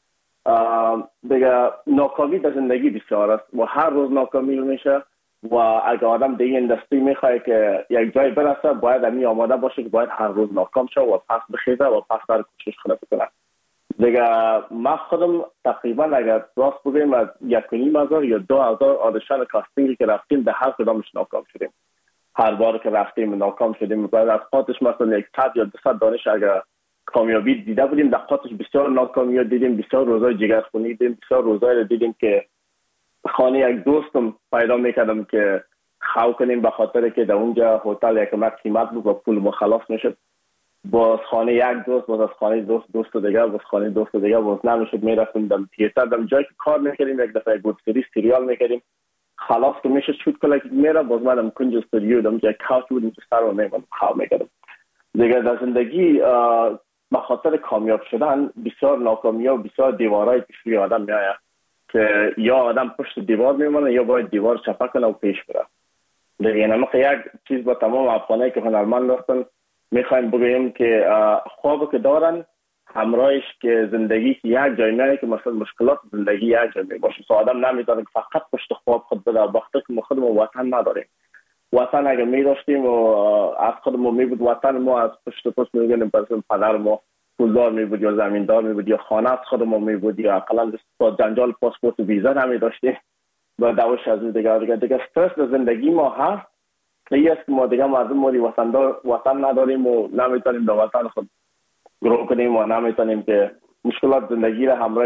دیگه ناکامی در زندگی بسیار است و هر روز ناکامی میشه و اگر آدم در این اندستری میخواه که یک جای برسه باید همی آماده باشه که باید هر روز ناکام شه و پس بخیزه و پس در کوشش خود بکنه. دیگه من خودم تقریبا اگر راست بگیم از یک و نیم هزار یا دو هزار آدیشن کاستینگی که رفتیم در هر کدامش ناکام شدیم. هر بار که رفتیم ناکام شدیم. باید از قاطش مثلا یک صد یا دوصد دانش اگر کامیابی دیده بودیم، در قاطش بسیار ناکامی دیدیم، بسیار روزای جگرخونی دیدیم، بسیار روزای دیدیم که خانه یک دوستم پیدا میکردم که خو کنیم به خاطر که در اونجا هتل یک مک قیمت بود و پول ما خلاص میشد. باز خانه یک دوست، باز از خانه دوست دوست دیگه، باز خانه دوست دیگه، باز نمیشد. میرفتیم در تئاتر، در جایی که کار میکردیم یک دفعه گود سری سریال میکردیم، خلاص که میشه شوت کلا که میره، باز منم کنج استودیو دم جای کاوچ بودیم که سر و میمون خواهم میکردم. دیگه در زندگی به خاطر کامیاب شدن بسیار ناکامی و بسیار دیوارای پیش روی آدم میآید که یا آدم پشت دیوار میمونه یا باید دیوار چپه کنه و پیش بره. دیگه نمیخواد یک چیز با تمام افغانایی که هنرمند هستن میخوایم بگوییم که خواب که دارن همراهش که زندگی که یک جای میاد که مثلا مشکلات زندگی یک جای میباشه. سو آدم نمیتونه که فقط پشت خواب خود بده. وقتی که ما خودمون وطن نداریم، وطن اگه میداشتیم و از خودمون میبود وطن ما از پشت پشت میگنیم مثلا پدر ما پولدار میبود یا زمیندار میبود یا خانه از خودمون میبود یا اقلا با جنجال پاسپورت و ویزا نمیداشتیم و دوش از دیگه دیگه دیگه استرس زندگی ما هست. این است که ما دیگه مردم موری وطن دار وطن نداریم و نمیتونیم در وطن خود گرو کنیم و نمیتونیم که مشکلات زندگی را همراه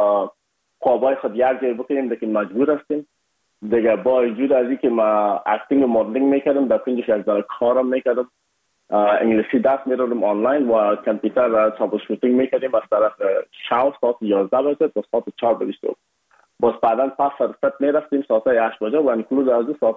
خوابای خود یک جای بکنیم، لیکن مجبور هستیم. دیگه با وجود از اینکه ما اکتینگ و مدلینگ میکردم، در کنجش یک ذره کارم میکردم، انگلیسی درس میدادم آنلاین و کامپیوتر را ترابل شوتینگ میکردیم از طرف شب ساعت یازده بجه تا ساعت چهار بجه. باز بعداً پس فرصت میرفتیم ساعت هشت بجه و انکلود از ساعت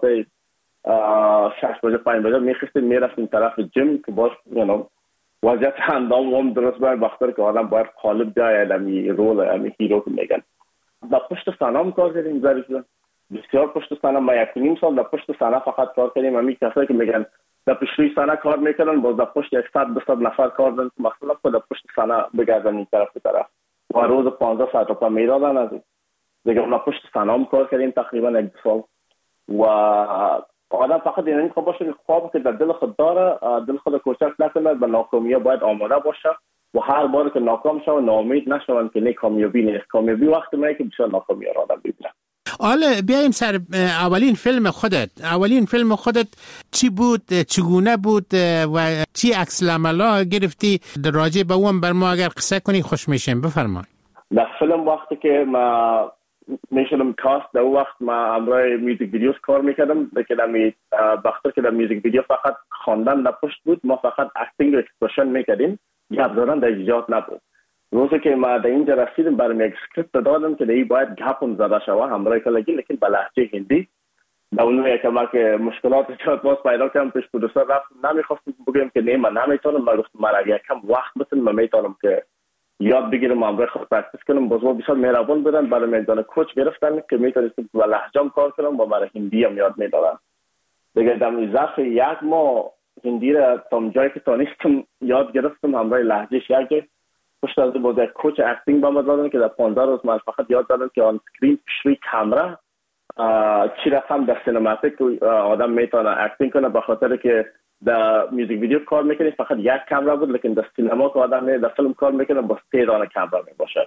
شش بجه پنج بجه میخستیم میرفتیم طرف جیم که باش یعنی وضعیت اندام هم درست باید بختر که آدم باید قالب جای همی رول همی هیرو که میگن. در پشت سنام کار کردیم زریف جان، بسیار پشت سنام. ما یک نیم سال در پشت سنام فقط کار کردیم. همی کسایی که میگن در پشت سنام کار میکنن، باز در پشت صد دوصد نفر کار دارن که مثلا خود در پشت سنام بگردن این طرف طرف و روز پانزده ساعت رو میدادن. از دیگه ما پشت سنام کار کردیم تقریبا یک سال و آدم فقط این خواب باشه که خواب که در دل خود داره دل خود کوچک نکنه، به ناکامی باید آماده باشه و هر بار که ناکام شود ناامید نشون که نه کامیابی نیست. کامیابی وقتی میاد که بسیار ناکامی را آدم ببینه. حالا بیایم سر اولین فیلم خودت. اولین فیلم خودت چی بود، چگونه بود و چی عکس العملا گرفتی؟ راجع به اون بر ما اگر قصه کنی خوش میشیم. بفرمایید. در فیلم وقتی که ما میشدم کاست، در وقت ما امروی میوزیک ویدیوز کار میکردم، که در بخاطر که در میوزیک ویدیو فقط خواندن در پشت بود، ما فقط اکتینگ و اکسپرشن میکردیم، گپ زدن در ایجاد نبود. روزی که ما در اینجا رسیدیم برام یک اسکریپت دادن که دیگه باید گپون زده شود همراه کلگی، لیکن به لهجه هندی. در اون یک ما که مشکلات چند باز پیدا کردم، پیش پرودوسر رفت نمیخواستم بگم که نه من نمیتونم، من گفتم من اگه کم وقت بتونم من میتونم که یاد بگیرم همراه خود پرکتیس کنم. باز ما بسیار مهربان بودن، برای میدان کوچ گرفتن که میتونستم با لهجه‌ام کار کنم و برای هندی هم یاد میدادن. دیگه در ظرف یک ماه هندی را تا جایی که تونستم یاد گرفتم، همراه لهجهش یک پشت از بود یک کوچ اکتینگ با ما دادن که در پانزده روز من فقط یاد دادن که آن سکرین پیشروی کامرا چی رقم در سینماتیک آدم میتونه اکتینگ کنه، به خاطر که در میوزیک ویدیو کار میکنه فقط یک کامرا بود، لیکن در سینما که آدم در فیلم کار میکنه با سه دانه کامرا میباشه.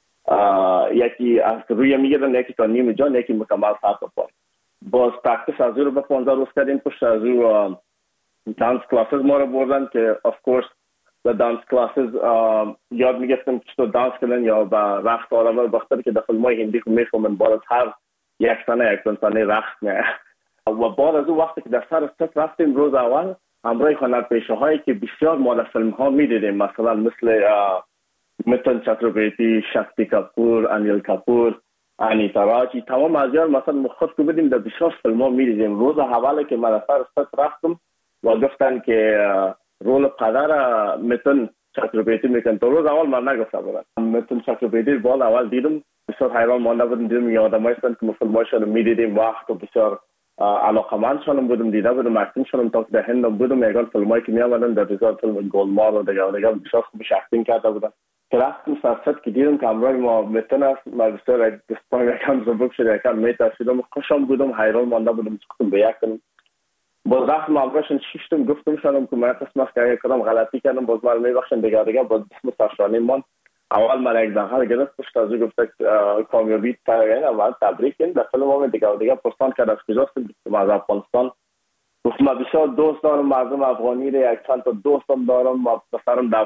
یکی از روی میگیرن، یکی تا نیم جان، یکی مکمل ساعت پا. باز پرکتیس از رو به پانزده روز کردیم. پشت از رو دانس کلاسز ما رو بردن که اف کورس در دانس کلاسز یاد میگفتم که چطور دانس کنن یا با رقص آدم، بخاطر که در فیلم‌های هندی که میفهمن بعد از هر یک سنه یک سنه رقص میه. و بعد از اون وقتی که در سر ست رفتیم، روز اول همراه هنرپیشه هایی که بسیار ما در فیلم ها میدیدیم، مثلا مثل میتن چتروپتی، شکتی کپور، انیل کپور، انیتا راجی، تمام از یار مثلا خود که بدیم در بسیار فیلم ها میدیدیم. روز اولی که ما در سر ست رفتم و گفتن که رول پدر میتن چتروپتی میکن، تو روز اول من نگفته بودم. میتن چتروپتی بال اول دیدم، بسیار حیران مانده بودم، دیدم یادم هستند که فیلماشون میدیدیم وقت و بسیار علاقمندشانم بودم، دیده بودم اکتینگشانم تا که در هندم بودم، یکان فیلمایی که میامدن در ریزار فیلم گلمار و دیگه دیگه بسیار خوبش اکتینگ کرده بودن. که رفتم سرست که دیدم که همراه ما میتن است، ما بسیار دستان یکم زبک شده، یکم میترسیدم، خوشم بودم، حیران مانده بودم چکتم به یک کنم. باز رفتم همراهشون شیشتم، گفتم شدم که من قسم است که اگه کدام غلطی کردم باز من میبخشن دیگه دیگه. باز بسم سرشانی من اول من یک دهال گرفت، پشت از او گفته کامیابی تاگین اول تبریک کن. در فیلم ما دیگه دیگه پرسان کرد از کجاست، گفتم از افغانستان. گفتم من بسیار دوست دارم مردم افغانی را، یک چند تا دوستم دارم، ما پسرم در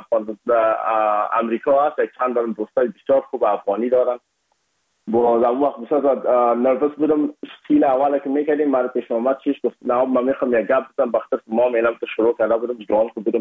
امریکا هست، یک چند دارم دوستای بسیار خوب افغانی دارن. باز اون وقت بسیار نروس بودم. سین اولی که میکردیم من پیش اومد چیش گفت نه من میخوام یک گپ بزنم، بخاطر ما میلم تو شروع کرده بودم، جوان بودم.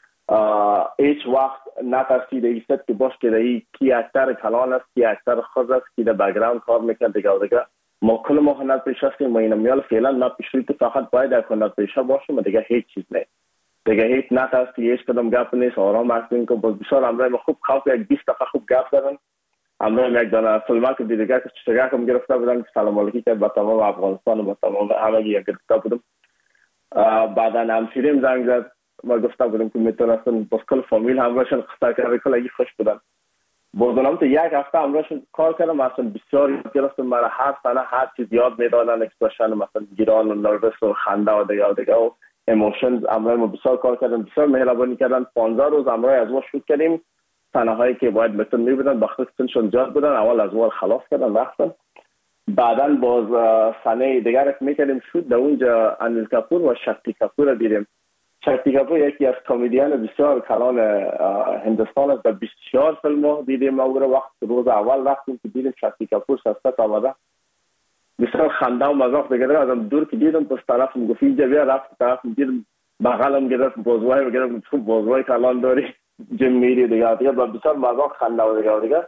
هیچ وقت نترسید ایست که باش که ای کی اکتر کلان است، کی اکتر خود است، کی در بک‌گراند کار میکنه دیگه دیگه. ما کل ما هنرپیشه هستیم، ما اینا میال فعلا ما پیشروی که فقط باید در هنرپیشه باشیم، دیگه هیچ چیز نه دیگه، هیچ نترسی، هیچ کدام گپ نیست، آرام هستیم. که باز بسیار امروز ما خوب خواب یک بیست دقیقه خوب گپ زدن. امروز یک دانه فیلم‌ها که دیگه که چشگاه کم گرفته بودن که سلام علیکی کرد با تمام افغانستان و با تمام همگی یک گرفته بودم. بعدا همسیریم زنگ زد، ما گفته بودم که میتونستن باز کل فامیل همراهشون قصه کرده، کل اگه خوش بودن. بازم تو یک هفته همراهشون کار کردم، مثلا بسیار یاد گرفتم. مرا هر سنه هر چیز یاد میدادن، اکسپرشن مثلا گیران و نروس و خنده و دیگه و دیگه و ایموشنز. امروز ما بسیار کار کردم، بسیار مهربانی کردن. پانزده روز امروز از ما شروع کردیم، سنه هایی که باید بتون میبودن بخاطر سنشون زیاد بودن، اول از وال خلاص کردن رفتن. بعدا باز سنه دیگر که میکردیم شد در اونجا انیل کپور و شکتی کپور رو دیدیم. شکتی کپور یکی از کمدین بسیار کلان هندوستان است، در بسیار فیلم ها دیدیم. ما رو وقت روز اول رفتیم که دیدیم شکتی کپور سرست آمده، بسیار خنده و مذاق دیگه. ازم دور که دیدم پس طرف میگفت اینجا بیا، رفت طرف دیدم بغلم گرفت، بازوهای گرفت، تو بازوهای کلان داری جم میری دیگه دیگه، بسیار مذاق خنده و دیگه دیگه.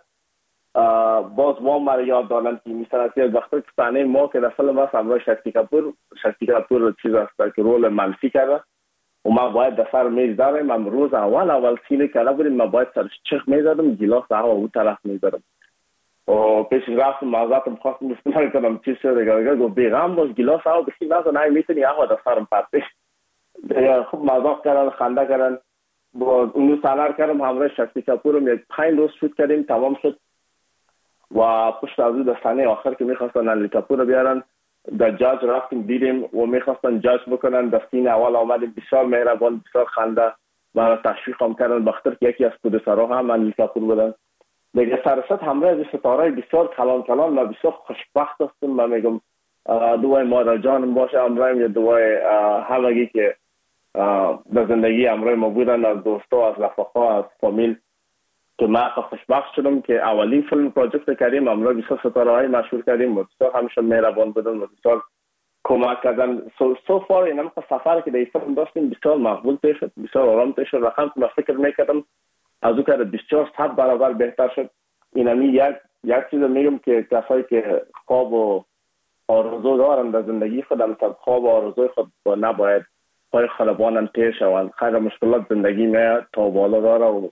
باز ما مرا یاد دادن که مثلا که وقتی که صحنه ما که در فیلم هست همراه شکتی کپور، شکتی کپور چیز است که رول منفی کرده و ما باید در سر میز داریم. من روز اول اول سینه کرده بودیم، ما باید سرش چخ میزدم، گلاس هوا اون طرف میزدم و پیش رفتم معذرتم خواستم استفاده کنم چیز شده دیگه دیگه. گفت بیغم باز گلاس هوا بخی نزد، نه میتونی هوا در سرم پرتش دیگه. خوب مذاق کردن، خنده کردن. باز اونو سالار کردم همراه شکتی کپورم، یک پنج روز شوت کردیم، تمام شد. و پشت از در صحنه آخر که میخواستن انیل کپور رو بیارن، در جاج رفتیم دیدیم و میخواستن جاج بکنن. در سین اول آمدیم، بسیار مهربان، بسیار خنده، ما تشویق هم کردن، بخاطر که یکی از پرودوسرها هم انیل کپور بودن. دیگه سرست همراه ستاره بسیار کلان کلان و بسیار خوشبخت هستم. من میگم دوای مادر جانم باشه همراهیم، یا دوای همگی که در زندگی همراه ما بودن، از دوستا، از رفقا، از فامیل، که من خوشبخت شدم که اولین فیلم پروژکت کردیم همراه بسیار ستاره های مشهور کردیم و بسیار همیشه مهربان بودن و بسیار کمک کردن. سو سو فار این هم سفر که در این فیلم داشتیم بسیار مقبول پیش شد، بسیار آرام پیش شد. رقم که من فکر میکردم از او که بسیار صد برابر بهتر شد. این همی یک یک چیز میگم که کسایی که خواب و آرزو دارن در زندگی خود، مثلا خواب و آرزوی خود نباید پای خلبانم تیر شوند. خیلی مشکلات زندگی میاد تا بالا داره و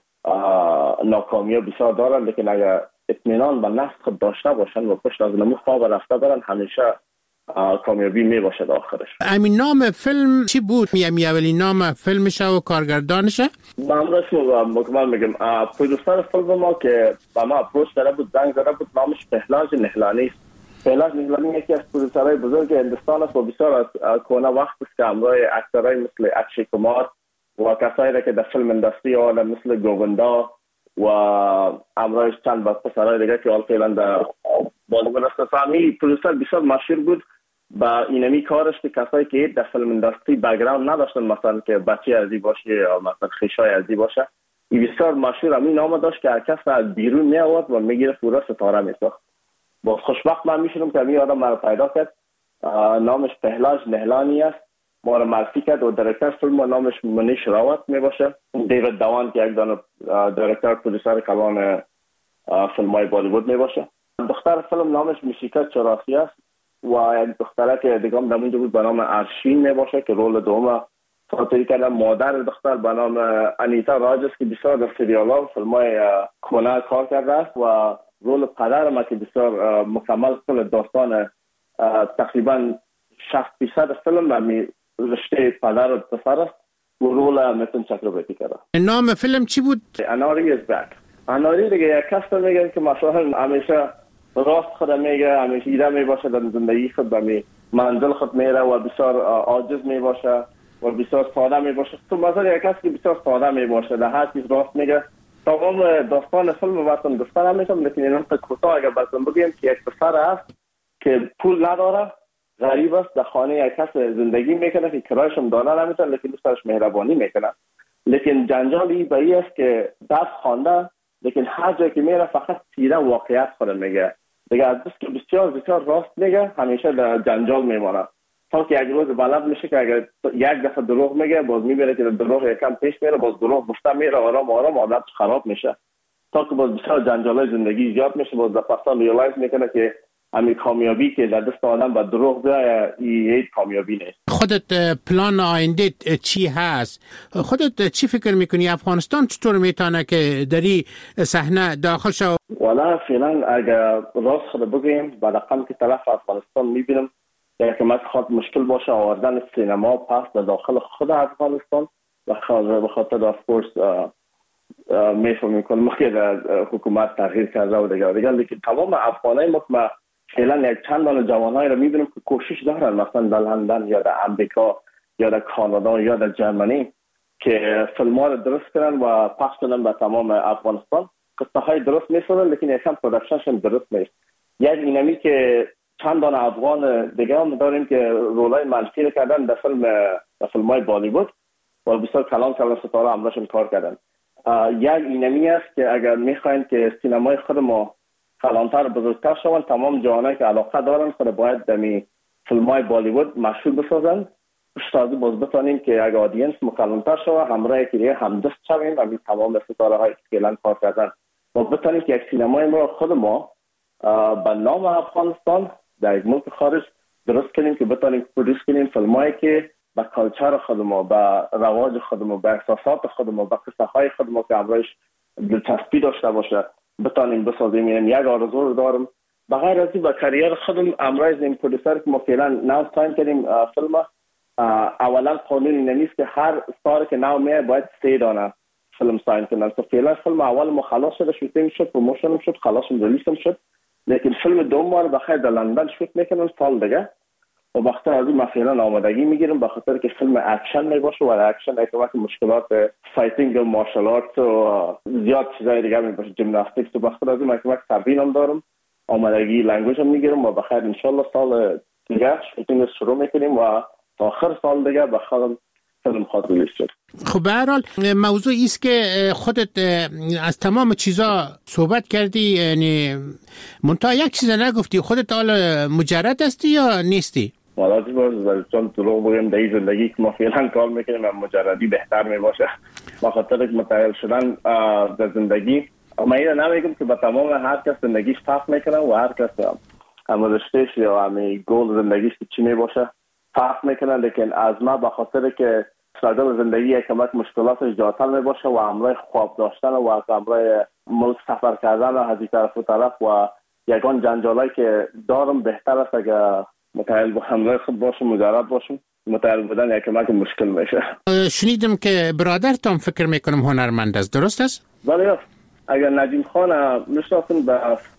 ناکامی بسیار دارن، لیکن اگر اطمینان به نفس خود داشته باشن و پشت از نمو خواب رفته برن، همیشه کامیابی می باشد آخرش. امین نام فیلم چی بود؟ می اولین نام فیلمشه و کارگردانشه؟ با امروز مکمل میگم پرودوسر فیلم ما که با ما اپروچ داره بود، زنگ زده بود، نامش پهلاج نهلانی است. پهلاج نهلانی یکی از پرودوسرهای بزرگ هندوستان است و بسیار از کهنه وقت است که همراه اکترهای مثل اکشی کمار و کسایی که در فیلم اندستری آل مثل گووندا و همراهش چند پسرای دیگه که آل فعلا در بالیوود است. فامیلی پرودوسر بسیار مشهور بود با اینمی کارش که کسایی که در فیلم اندستری بک‌گراند نداشتن، مثلا که بچه ازی باشه یا مثلا خیشای ازی باشه، این بسیار مشهور همین نام داشت که هر کس از بیرون می آورد و میگیره پورا ستاره میساخت. با خوشبخت من میشونم که همین آدم مرا پیدا کرد. نامش پهلاج نهلانی است، ما رو معرفی کرد و دایرکتور فیلم و نامش منیش راوت می باشه. دیوید دوان که یک دانه دایرکتور پرودوسر کلان فیلم های بالیوود می باشه. دختر فیلم نامش میشیکا چراسی است و یک دختره که دیگه هم در اونجا بود به نام ارشین می باشه که رول دوم ساطری کردن. مادر دختر به نام انیتا راج است که بسیار در سریال ها و فیلم های کهنه کار کرده است و رول پدر ما که بسیار مکمل کل داستان تقریبا شصت درصد فیلم و رشته پدر و پسر است و رول میتون چکرورتی کرده. نام فیلم چی بود؟ اناری از بک. اناری دیگه یک کس میگن که مثلا همیشه راست خود میگه، همیشه ایده میباشه در زندگی خود به منزل خود میره و بسیار عاجز میباشه و بسیار ساده میباشه. تو مثلا یک کس که بسیار ساده میباشه، در هر چیز راست میگه. تمام داستان فیلم واسم داستان نمیشم، لیکن این نقطه کوتاه اگر بازم بگیم که یک پسر است که پول نداره، غریب است، در خانه یک کس زندگی میکنه که کرایش هم داده نمیتونه، لیکن دوستش مهربانی میکنه. لیکن جنجال این به این است که درس خوانده، لیکن هر جایی که میره فقط سیره واقعیت خود میگه. دیگه از بس که بسیار بسیار راست میگه، همیشه در جنجال میمونه. تا که یک روز بلد میشه که اگر یک دفعه دروغ میگه، باز میبره که دروغ یکم پیش میره، باز دروغ گفته میره، آرام آرام عادت خراب میشه. تا که باز بسیار جنجالای زندگی ایجاد میشه، باز در پسا ریالایز میکنه که همین کامیابی که در دست آدم با دروغ بیایه این کامیابی نیست. خودت پلان آینده چی هست؟ خودت چی فکر میکنی افغانستان چطور میتونه که دری صحنه داخل شو؟ والا فعلا اگر راست خود بگیم با رقم که طرف افغانستان میبینم که من خواهد مشکل باشه آوردن سینما پس در داخل خود افغانستان و بخاطر افکورس میفهمیم کنم که در حکومت تغییر کرده و دیگر دیگر، لیکن تمام افغانای ما که فعلا یک چند دانه جوانایی رو میبینم که کوشش دارن مثلا در لندن یا در امریکا یا در کانادا یا در جرمنی که فیلم ها رو درست کنن و پخش کنن به تمام افغانستان. قصه های درست میسازن لیکن یکم پروداکشنشون درست نیست. یک اینمی که چند دانه افغان دیگه هم داریم که رولای منفی رو کردن در فیلم در فیلم های بالیوود و بسیار کلان کلان ستاره همراهشون کار کردن. یک اینمی است که اگر میخواین که سینمای خود ما کلانتر بزرگتر شون، تمام جوانایی که علاقه دارن خود باید دمی فیلم های بالیوود مشهور بسازن. شاید باز بتانیم که اگر آدینس مکلانتر شوه همراه که دیگه همدست شویم و تمام ستاره های که فعلا کار کردن و بتانیم که یک سینمای ما خود ما به نام افغانستان در یک ملک خارج درست کنیم که بتانیم پرودوس کنیم فیلمایی که با کالچر خود ما، با رواج خود ما، با احساسات خود ما، با قصه های خود ما که همراهش دلچسبی داشته باشه بتانیم بسازیم. این یک آرزو رو دارم. بغیر از این با کریر خودم امروز این پرودوسر که ما فعلا نو ساین کردیم فیلم، اولا قانونی نیست که هر استار که نو میاد باید سه دانه فیلم ساین کنن. تو فعلا فیلم اول ما خلاص شده، شوتینگ شد، پروموشن شد، خلاص ریلیز شد، لیکن فیلم دوم ما رو بخیر در لندن شوت میکنن سال دیگه و بخاطر از این ما فعلا آمادگی میگیرم، به خاطر که فیلم اکشن میباشه و اکشن کمک مشکلات فایتینگ و مارشال آرت و زیاد چیزای دیگه میباشه، جیمناستیکس، و بخاطر از این کمک تمرین هم دارم، آمادگی لنگویج هم میگیرم و بخیر ان شاء الله سال دیگه شوتینگ شروع میکنیم و تا آخر سال دیگه بخیر فیلم خود ریلیز شد. خب به هر حال موضوعی است که خودت از تمام چیزا صحبت کردی، یعنی منتها یک چیز نگفتی، خودت حالا مجرد هستی یا نیستی؟ والا چون چون دروغ بگم در زندگی که ما فعلا کار میکنیم مجردی بهتر میباشه، با خاطر که متعهل شدن در زندگی ما این نمیگم که با تمام هر کس زندگیش فرق میکنه و هر کس اما رشتهش یا امی گول زندگیش چی میباشه فرق میکنه، لیکن از ما با خاطر که استراگل زندگی کمک مشکلاتش جاتر میباشه و همراه خواب داشتن و همراه ملک سفر کردن و از این طرف و طرف و یگان جنجالایی که دارم بهتر است اگر متعهل با همراه خود باشم، مجرد باشم. متعهل بودن یک کمک مشکل میشه. شنیدم که برادرتان فکر میکنم هنرمند است، درست است؟ بله، اگر نجیم خان میشناسن به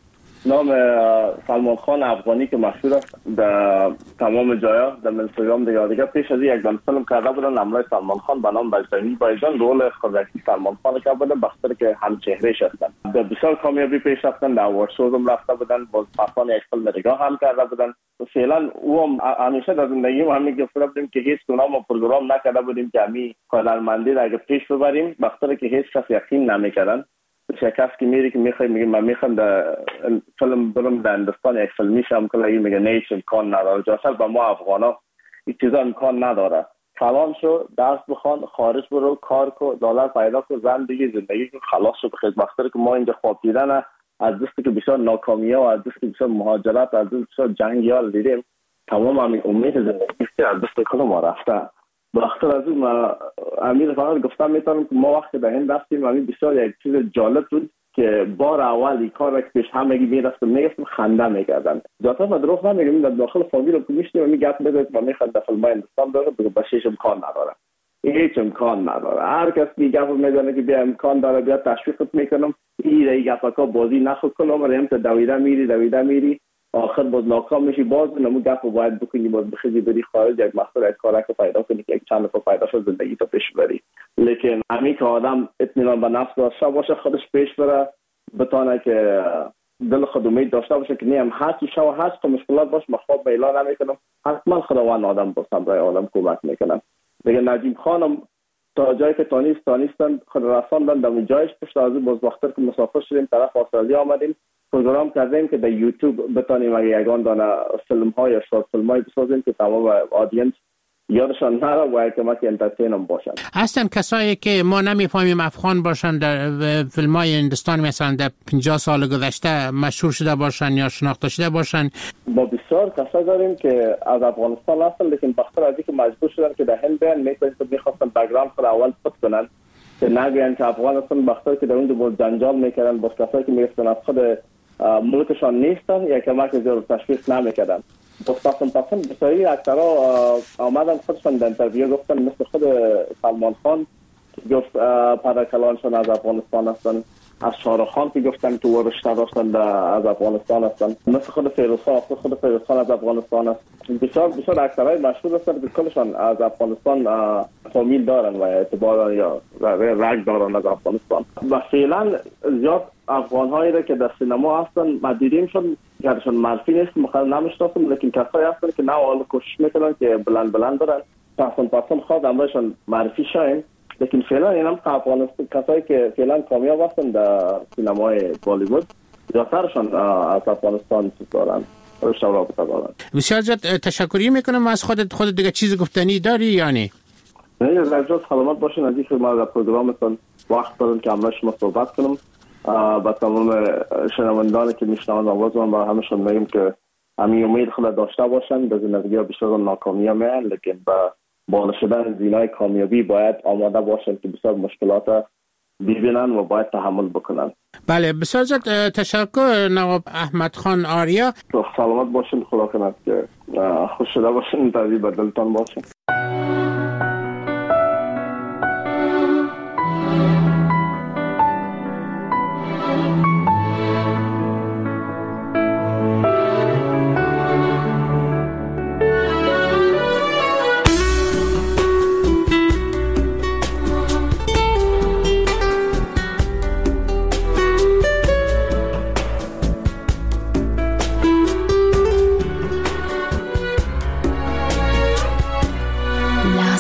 نام سلمان خان افغانی که مشهور است در تمام جایا در اینستاگرام دیگه دیگه پیش از یک دم فیلم کرده بودن همراه سلمان خان به نام بجدنی بایجان، رول خودکی سلمان خان کرده بودن، بخاطر که هم چهرهش هستن در بسیار کامیابی پیش رفتن، در اوارد شوز هم رفته بودن، باز پسان یک فیلم دیگه هم کرده بودن. فعلا او هم همیشه در زندگی ما همین گفته بودیم که هیچ گونه ما پروگرام نکرده بودیم که همی هنرمندی را اگه پیش ببریم، بخاطر که هیچ کس یقین نمیکردن. شکست که میری که میخوای میگه من میخوام در فیلم برم در هندوستان یک فیلم میشم، که این میگه نیش امکان نداره، جاسل با ما افغانا این چیزا امکان نداره. فلان شو، درس بخوان، خارج برو، کار کو، دلار پیدا کو، زندگی زندگی کو، خلاص شو بخیر. بخاطر که ما اینجا خواب دیدن از دستی که بسیار ناکامیه و از دستی که بسیار مهاجرت، از دستی بسیار جنگیال دیدیم، تمام همین امید زندگی از دست کل ما رفته. بخاطر از اون ما امیر فقط گفتم میتونم که ما وقتی به هند رفتیم همین بسیار یک چیز جالب بود که بار اولی کار که پیش همگی میرفتم میگفتم خنده میکردن. جاتا ما دروغ نمیگم، در داخل فامیل رو میشتیم و میگفت بذارید ما میخواد در فیلم هندوستان داره بگو بشیش امکان نداره، هیچ امکان نداره. هر کس میگفت میدونه که بیا امکان داره بیا تشویقت میکنم، این ای گفکا بازی نخود کنم ریم تا دویده میری دویده میری آخر باز ناکام میشی، باز نمو گپ باید بکنی، باز بخیزی بری خارج یک مقصد یک کارک پیدا کنی که یک چند تا پیدا شد زندگی تو پیش بری. لیکن همین که آدم اطمینان به نفس داشته باشه، خودش پیش بره، بتونه که دل خود امید داشته باشه که نیم هر چی شو هست تو مشکلات باش مخواب میلا نمیکنم، حتما خداوند آدم باستم برای آدم کمک میکنم. دیگه نجیم خانم تا جایی که تانیست تانیستن خود رساندن در جایش پشت از باز وقتی که مسافر شدیم طرف استرالیا آمدیم، پروگرام کردیم که در یوتیوب بتانیم اگه یگان دانه فیلم های یا شورت فیلم های بسازیم که تمام آدینس یادشان نره و کمک انترتین هم باشن. هستن کسایی که ما نمیفهمیم افغان باشن در فیلم های هندوستان مثلا در پنجاه سال گذشته مشهور شده باشن یا شناخته شده باشن؟ با بسیار کسا داریم که از افغانستان هستن، لیکن بخاطر از اینکه مجبور شدن که در هند بیان میخواستن بک‌گراند خود اول پت کنن که نگوین که افغان هستن، بخاطر که در اونجا باز جنجال میکردن، باز کسایی که میگفتن از خود ملکشان نیستن یا کمک زیاد تشویق نمیکردن. پسند پسند بسیاری اکترها آمدن خودشان در انترویو گفتن، مثل خود سلمان خان که گفت پدرکلانشان از افغانستان هستن، از شاهرخ خان که گفتن که ورشته داشتن از افغانستان هستن، مثل خود فیروز خان خود فیروز خان از افغانستان است. بسیار بسیار اکترهای مشهور هستن که کلشان از افغانستان فامیل دارن و اعتبار یا رگ دارن از افغانستان. و فعلا زیاد افغان هایی را که در سینما هستن ما دیدیم شد گرشون معرفی نیست، مخالف نمیشناسم، لیکن کسایی هستن که نه حالا کوشش میکنن که بلند بلند دارن پسند پسند خواهد امرشون معرفی شاین. لیکن فعلا این هم افغانستان کسایی که فعلا کامیاب هستن در سینمای بالیوود زیادترشون از افغانستان دارن. بسیار زیاد تشکری میکنم از خودت. خودت دیگه چیز گفتنی داری یعنی؟ نه رجاء سلامت باشین. از اینکه ما در پروگرامتون وقت دارم که همراه شما صحبت کنم. با تمام شنوندانی که میشنوند آواز من با همشون میگم که همین امید خود داشته باشن. در زندگی بسیار ناکامی هم هست، لیکن با بالا شدن زینای کامیابی باید آماده باشن که بسیار مشکلات ببینن و باید تحمل بکنن. بله بسیار زیاد تشکر نواب احمد خان آریا. سلامت باشین، خدا کنه که خوش شده باشین، تازی بدلتان باشین.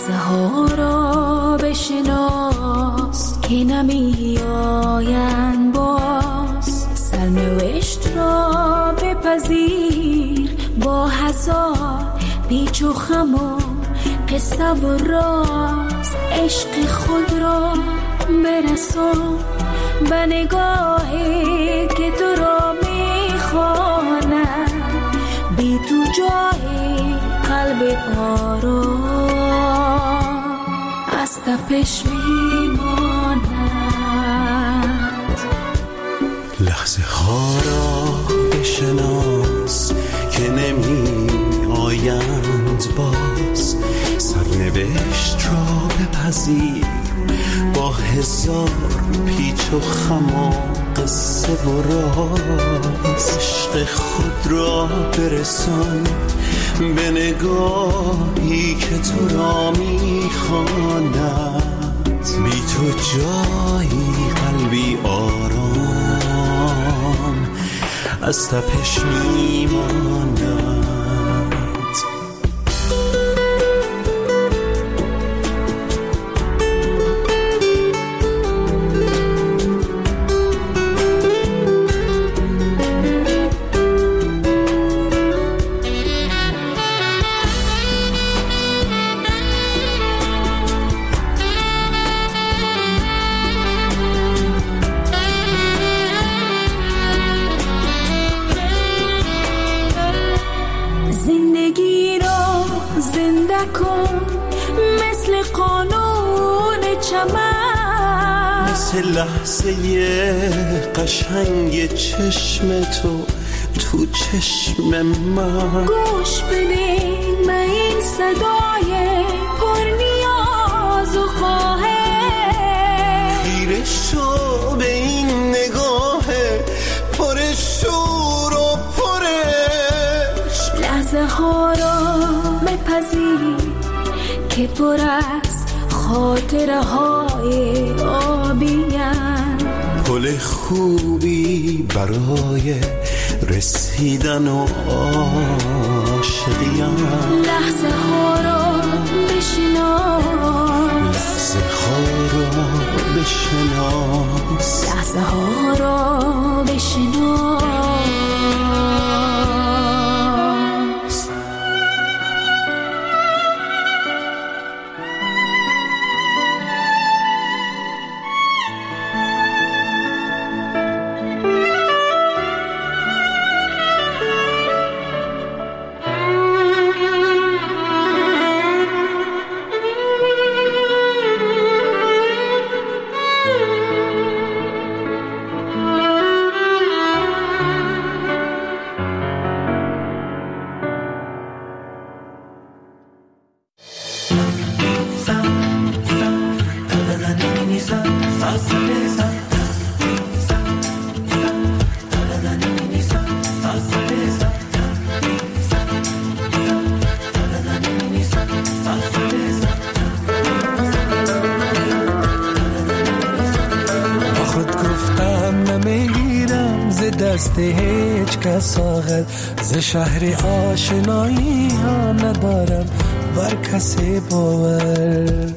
لحظه ها را بشناس که نمی آیند باز، سرنوشت را بپذیر با هزار پیچ و خم و قصه و راز. عشق خود را برسان به نگاهی که تو را میخواند، بی تو جای قلب آرام از تپش میماند. لحظه ها را بشناس که نمی آیند باز، سرنوشت را بپذیر با هزار پیچ و خم و قصه و راز. عشق خود را برسان به نگاهی که تو را میخواند، بی تو جایی قلبی آرام از تپش میماند. لحظه قشنگ چشم تو تو چشم من، گوش بده به این صدای پر نیاز و خواهش، خیره شو به این نگاه پر شور و پرش. لحظه ها را بپذیر که پر از خاطره های آبی‌اند، پل خوبی برای رسیدن و عاشقی‌اند. لحظه ها را بشناس، لحظه ها را بشناس، لحظه ها را بشناس. دست هیچ کس آغل، ز شهر آشنایی ها ندارم بر کسی باور.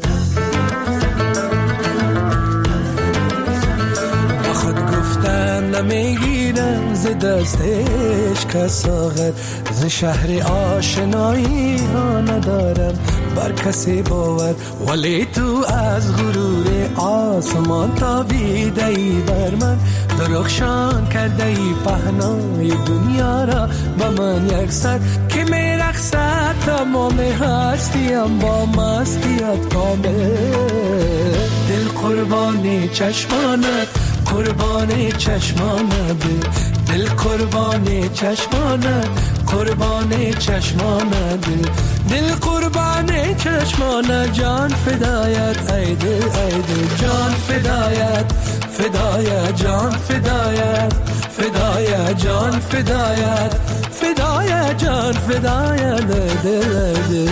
با خود گفتن نمیگیرم ز دست هیچ کس آغل، ز شهر آشنایی ها ندارم بر کسی باور. ولی تو از غرور آسمان تابیده ای بر من، درخشان کرده ای پهنای دنیا را با من یکسر، که می رقصد تمام هستیم با مستیت کامل. دل قربان چشمانت، قربان چشمانت، دل قربان چشمانت، قربان چشمانت، دل قربان چشمانت. جان فدایت ای دل ای دل، جان فدایت فدایت، جان فدایت فدایت، جان فدایت فدایت، جان فدایت دل دل.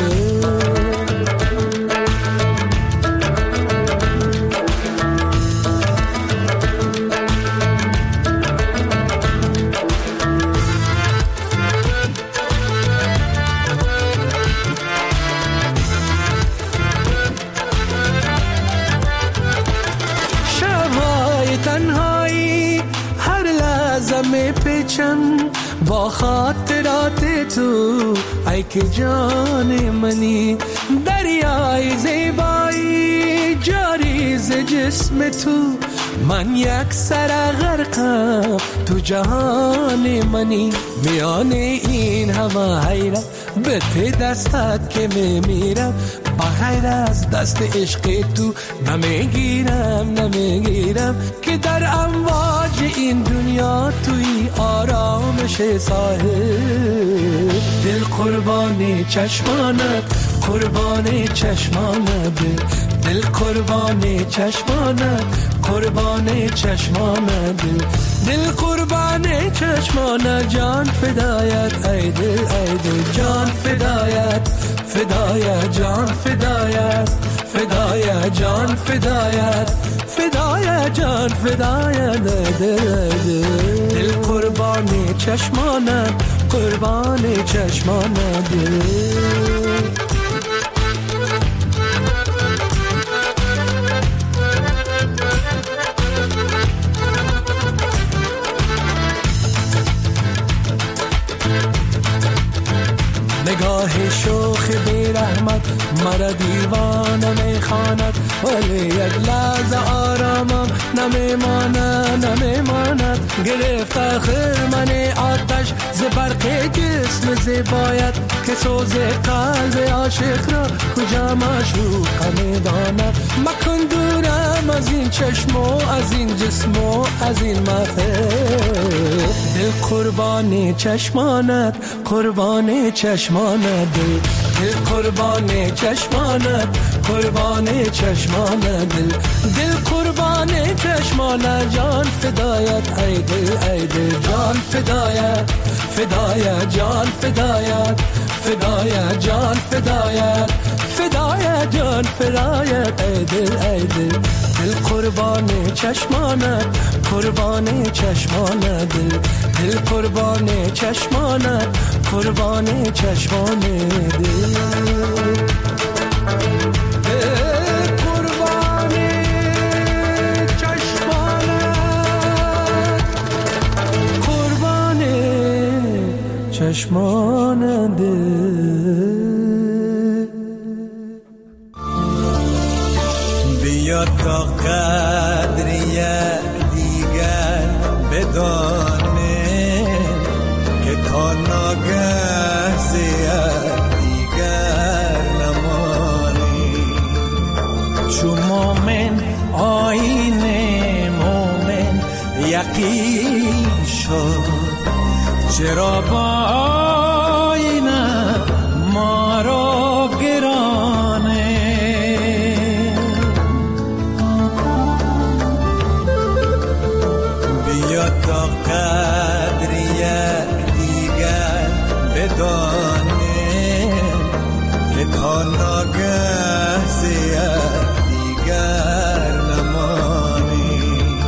چند با خاطرات تو، ای که جان منی دریای زیبایی جاری ز جسم تو. من یک سر غرقم تو جهان منی، میان این همه حیرت به ته دستت که میمیرم، بغیر از دست عشق تو نمیگیرم نمیگیرم که در امواج این دنیا توی آرامش ساحل. دل قربان چشمانت قربان چشمانت، دل قربان چشمانت قربان چشمانت، دل قربان چشمانت، جان فدایت ای دل ای دل، جان فدایت فدایت جان فدایت فدایت جان فدایت فدایت جان فدایت دل دل، دل قربان چشمانت قربان چشمانت. نگاه شوخ بی رحمت مرا دیوانه میخواند، ولی یک لحظه آرامم نمیماند نمیماند. گرفت آخر من آتش ز برق جسم زیبایت، که سوز قلب عاشق را کجا معشوق میداند. مکن دورم از این چشم و از این جسم و از این محفل، دل قربان چشمانت قربان چشمانت، دل قربان چشمانت قربان چشمانت، دل دل قربان چشمانت، جان فدایت ای دل ای دل، جان فدایت فدایت جان فدایت فدایت جان فدایت فدایت جان فدایت ای دل ای دل، دل قربان چشمانت قربان چشمانت، دل دل قربان چشمانت قربان چشمانت، دل چشمان دل. بیا تا قدر یک دیگر بدانه، که تا ناگه ز یک دیگر نمانی. چو مومن آیین مومن یقین شد، چرا با آینه ما را گرانه. بیا تا قدر یک دیگر بدانه، که تا ناگه ز یک دیگر نمانی.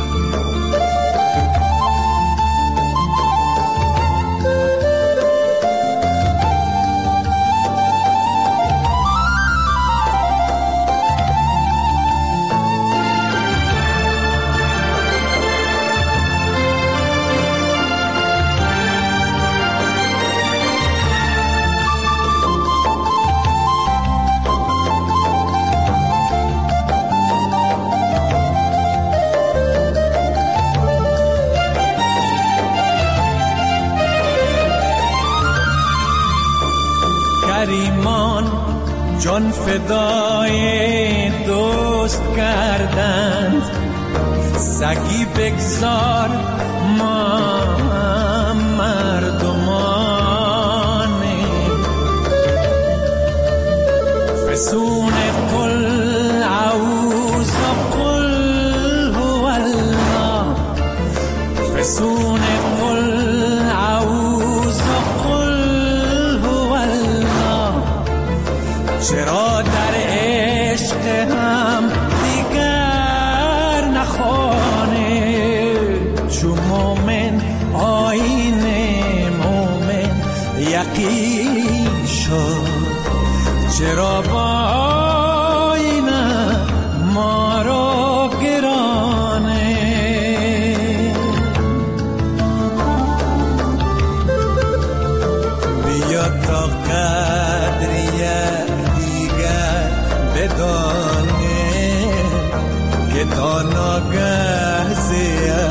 کریمان جان فدای دوست کردند، سگی بگذار ما مردمانه. فسون قل اعوذ قل هو الله، فسون قل اعوذ قل هو الله. چرا در عشق هم دیگر نخوانه، چو مومن آیین مومن یقین شد، چرا با آینه ما را گرانه. بدانه که تا ناگه زیاد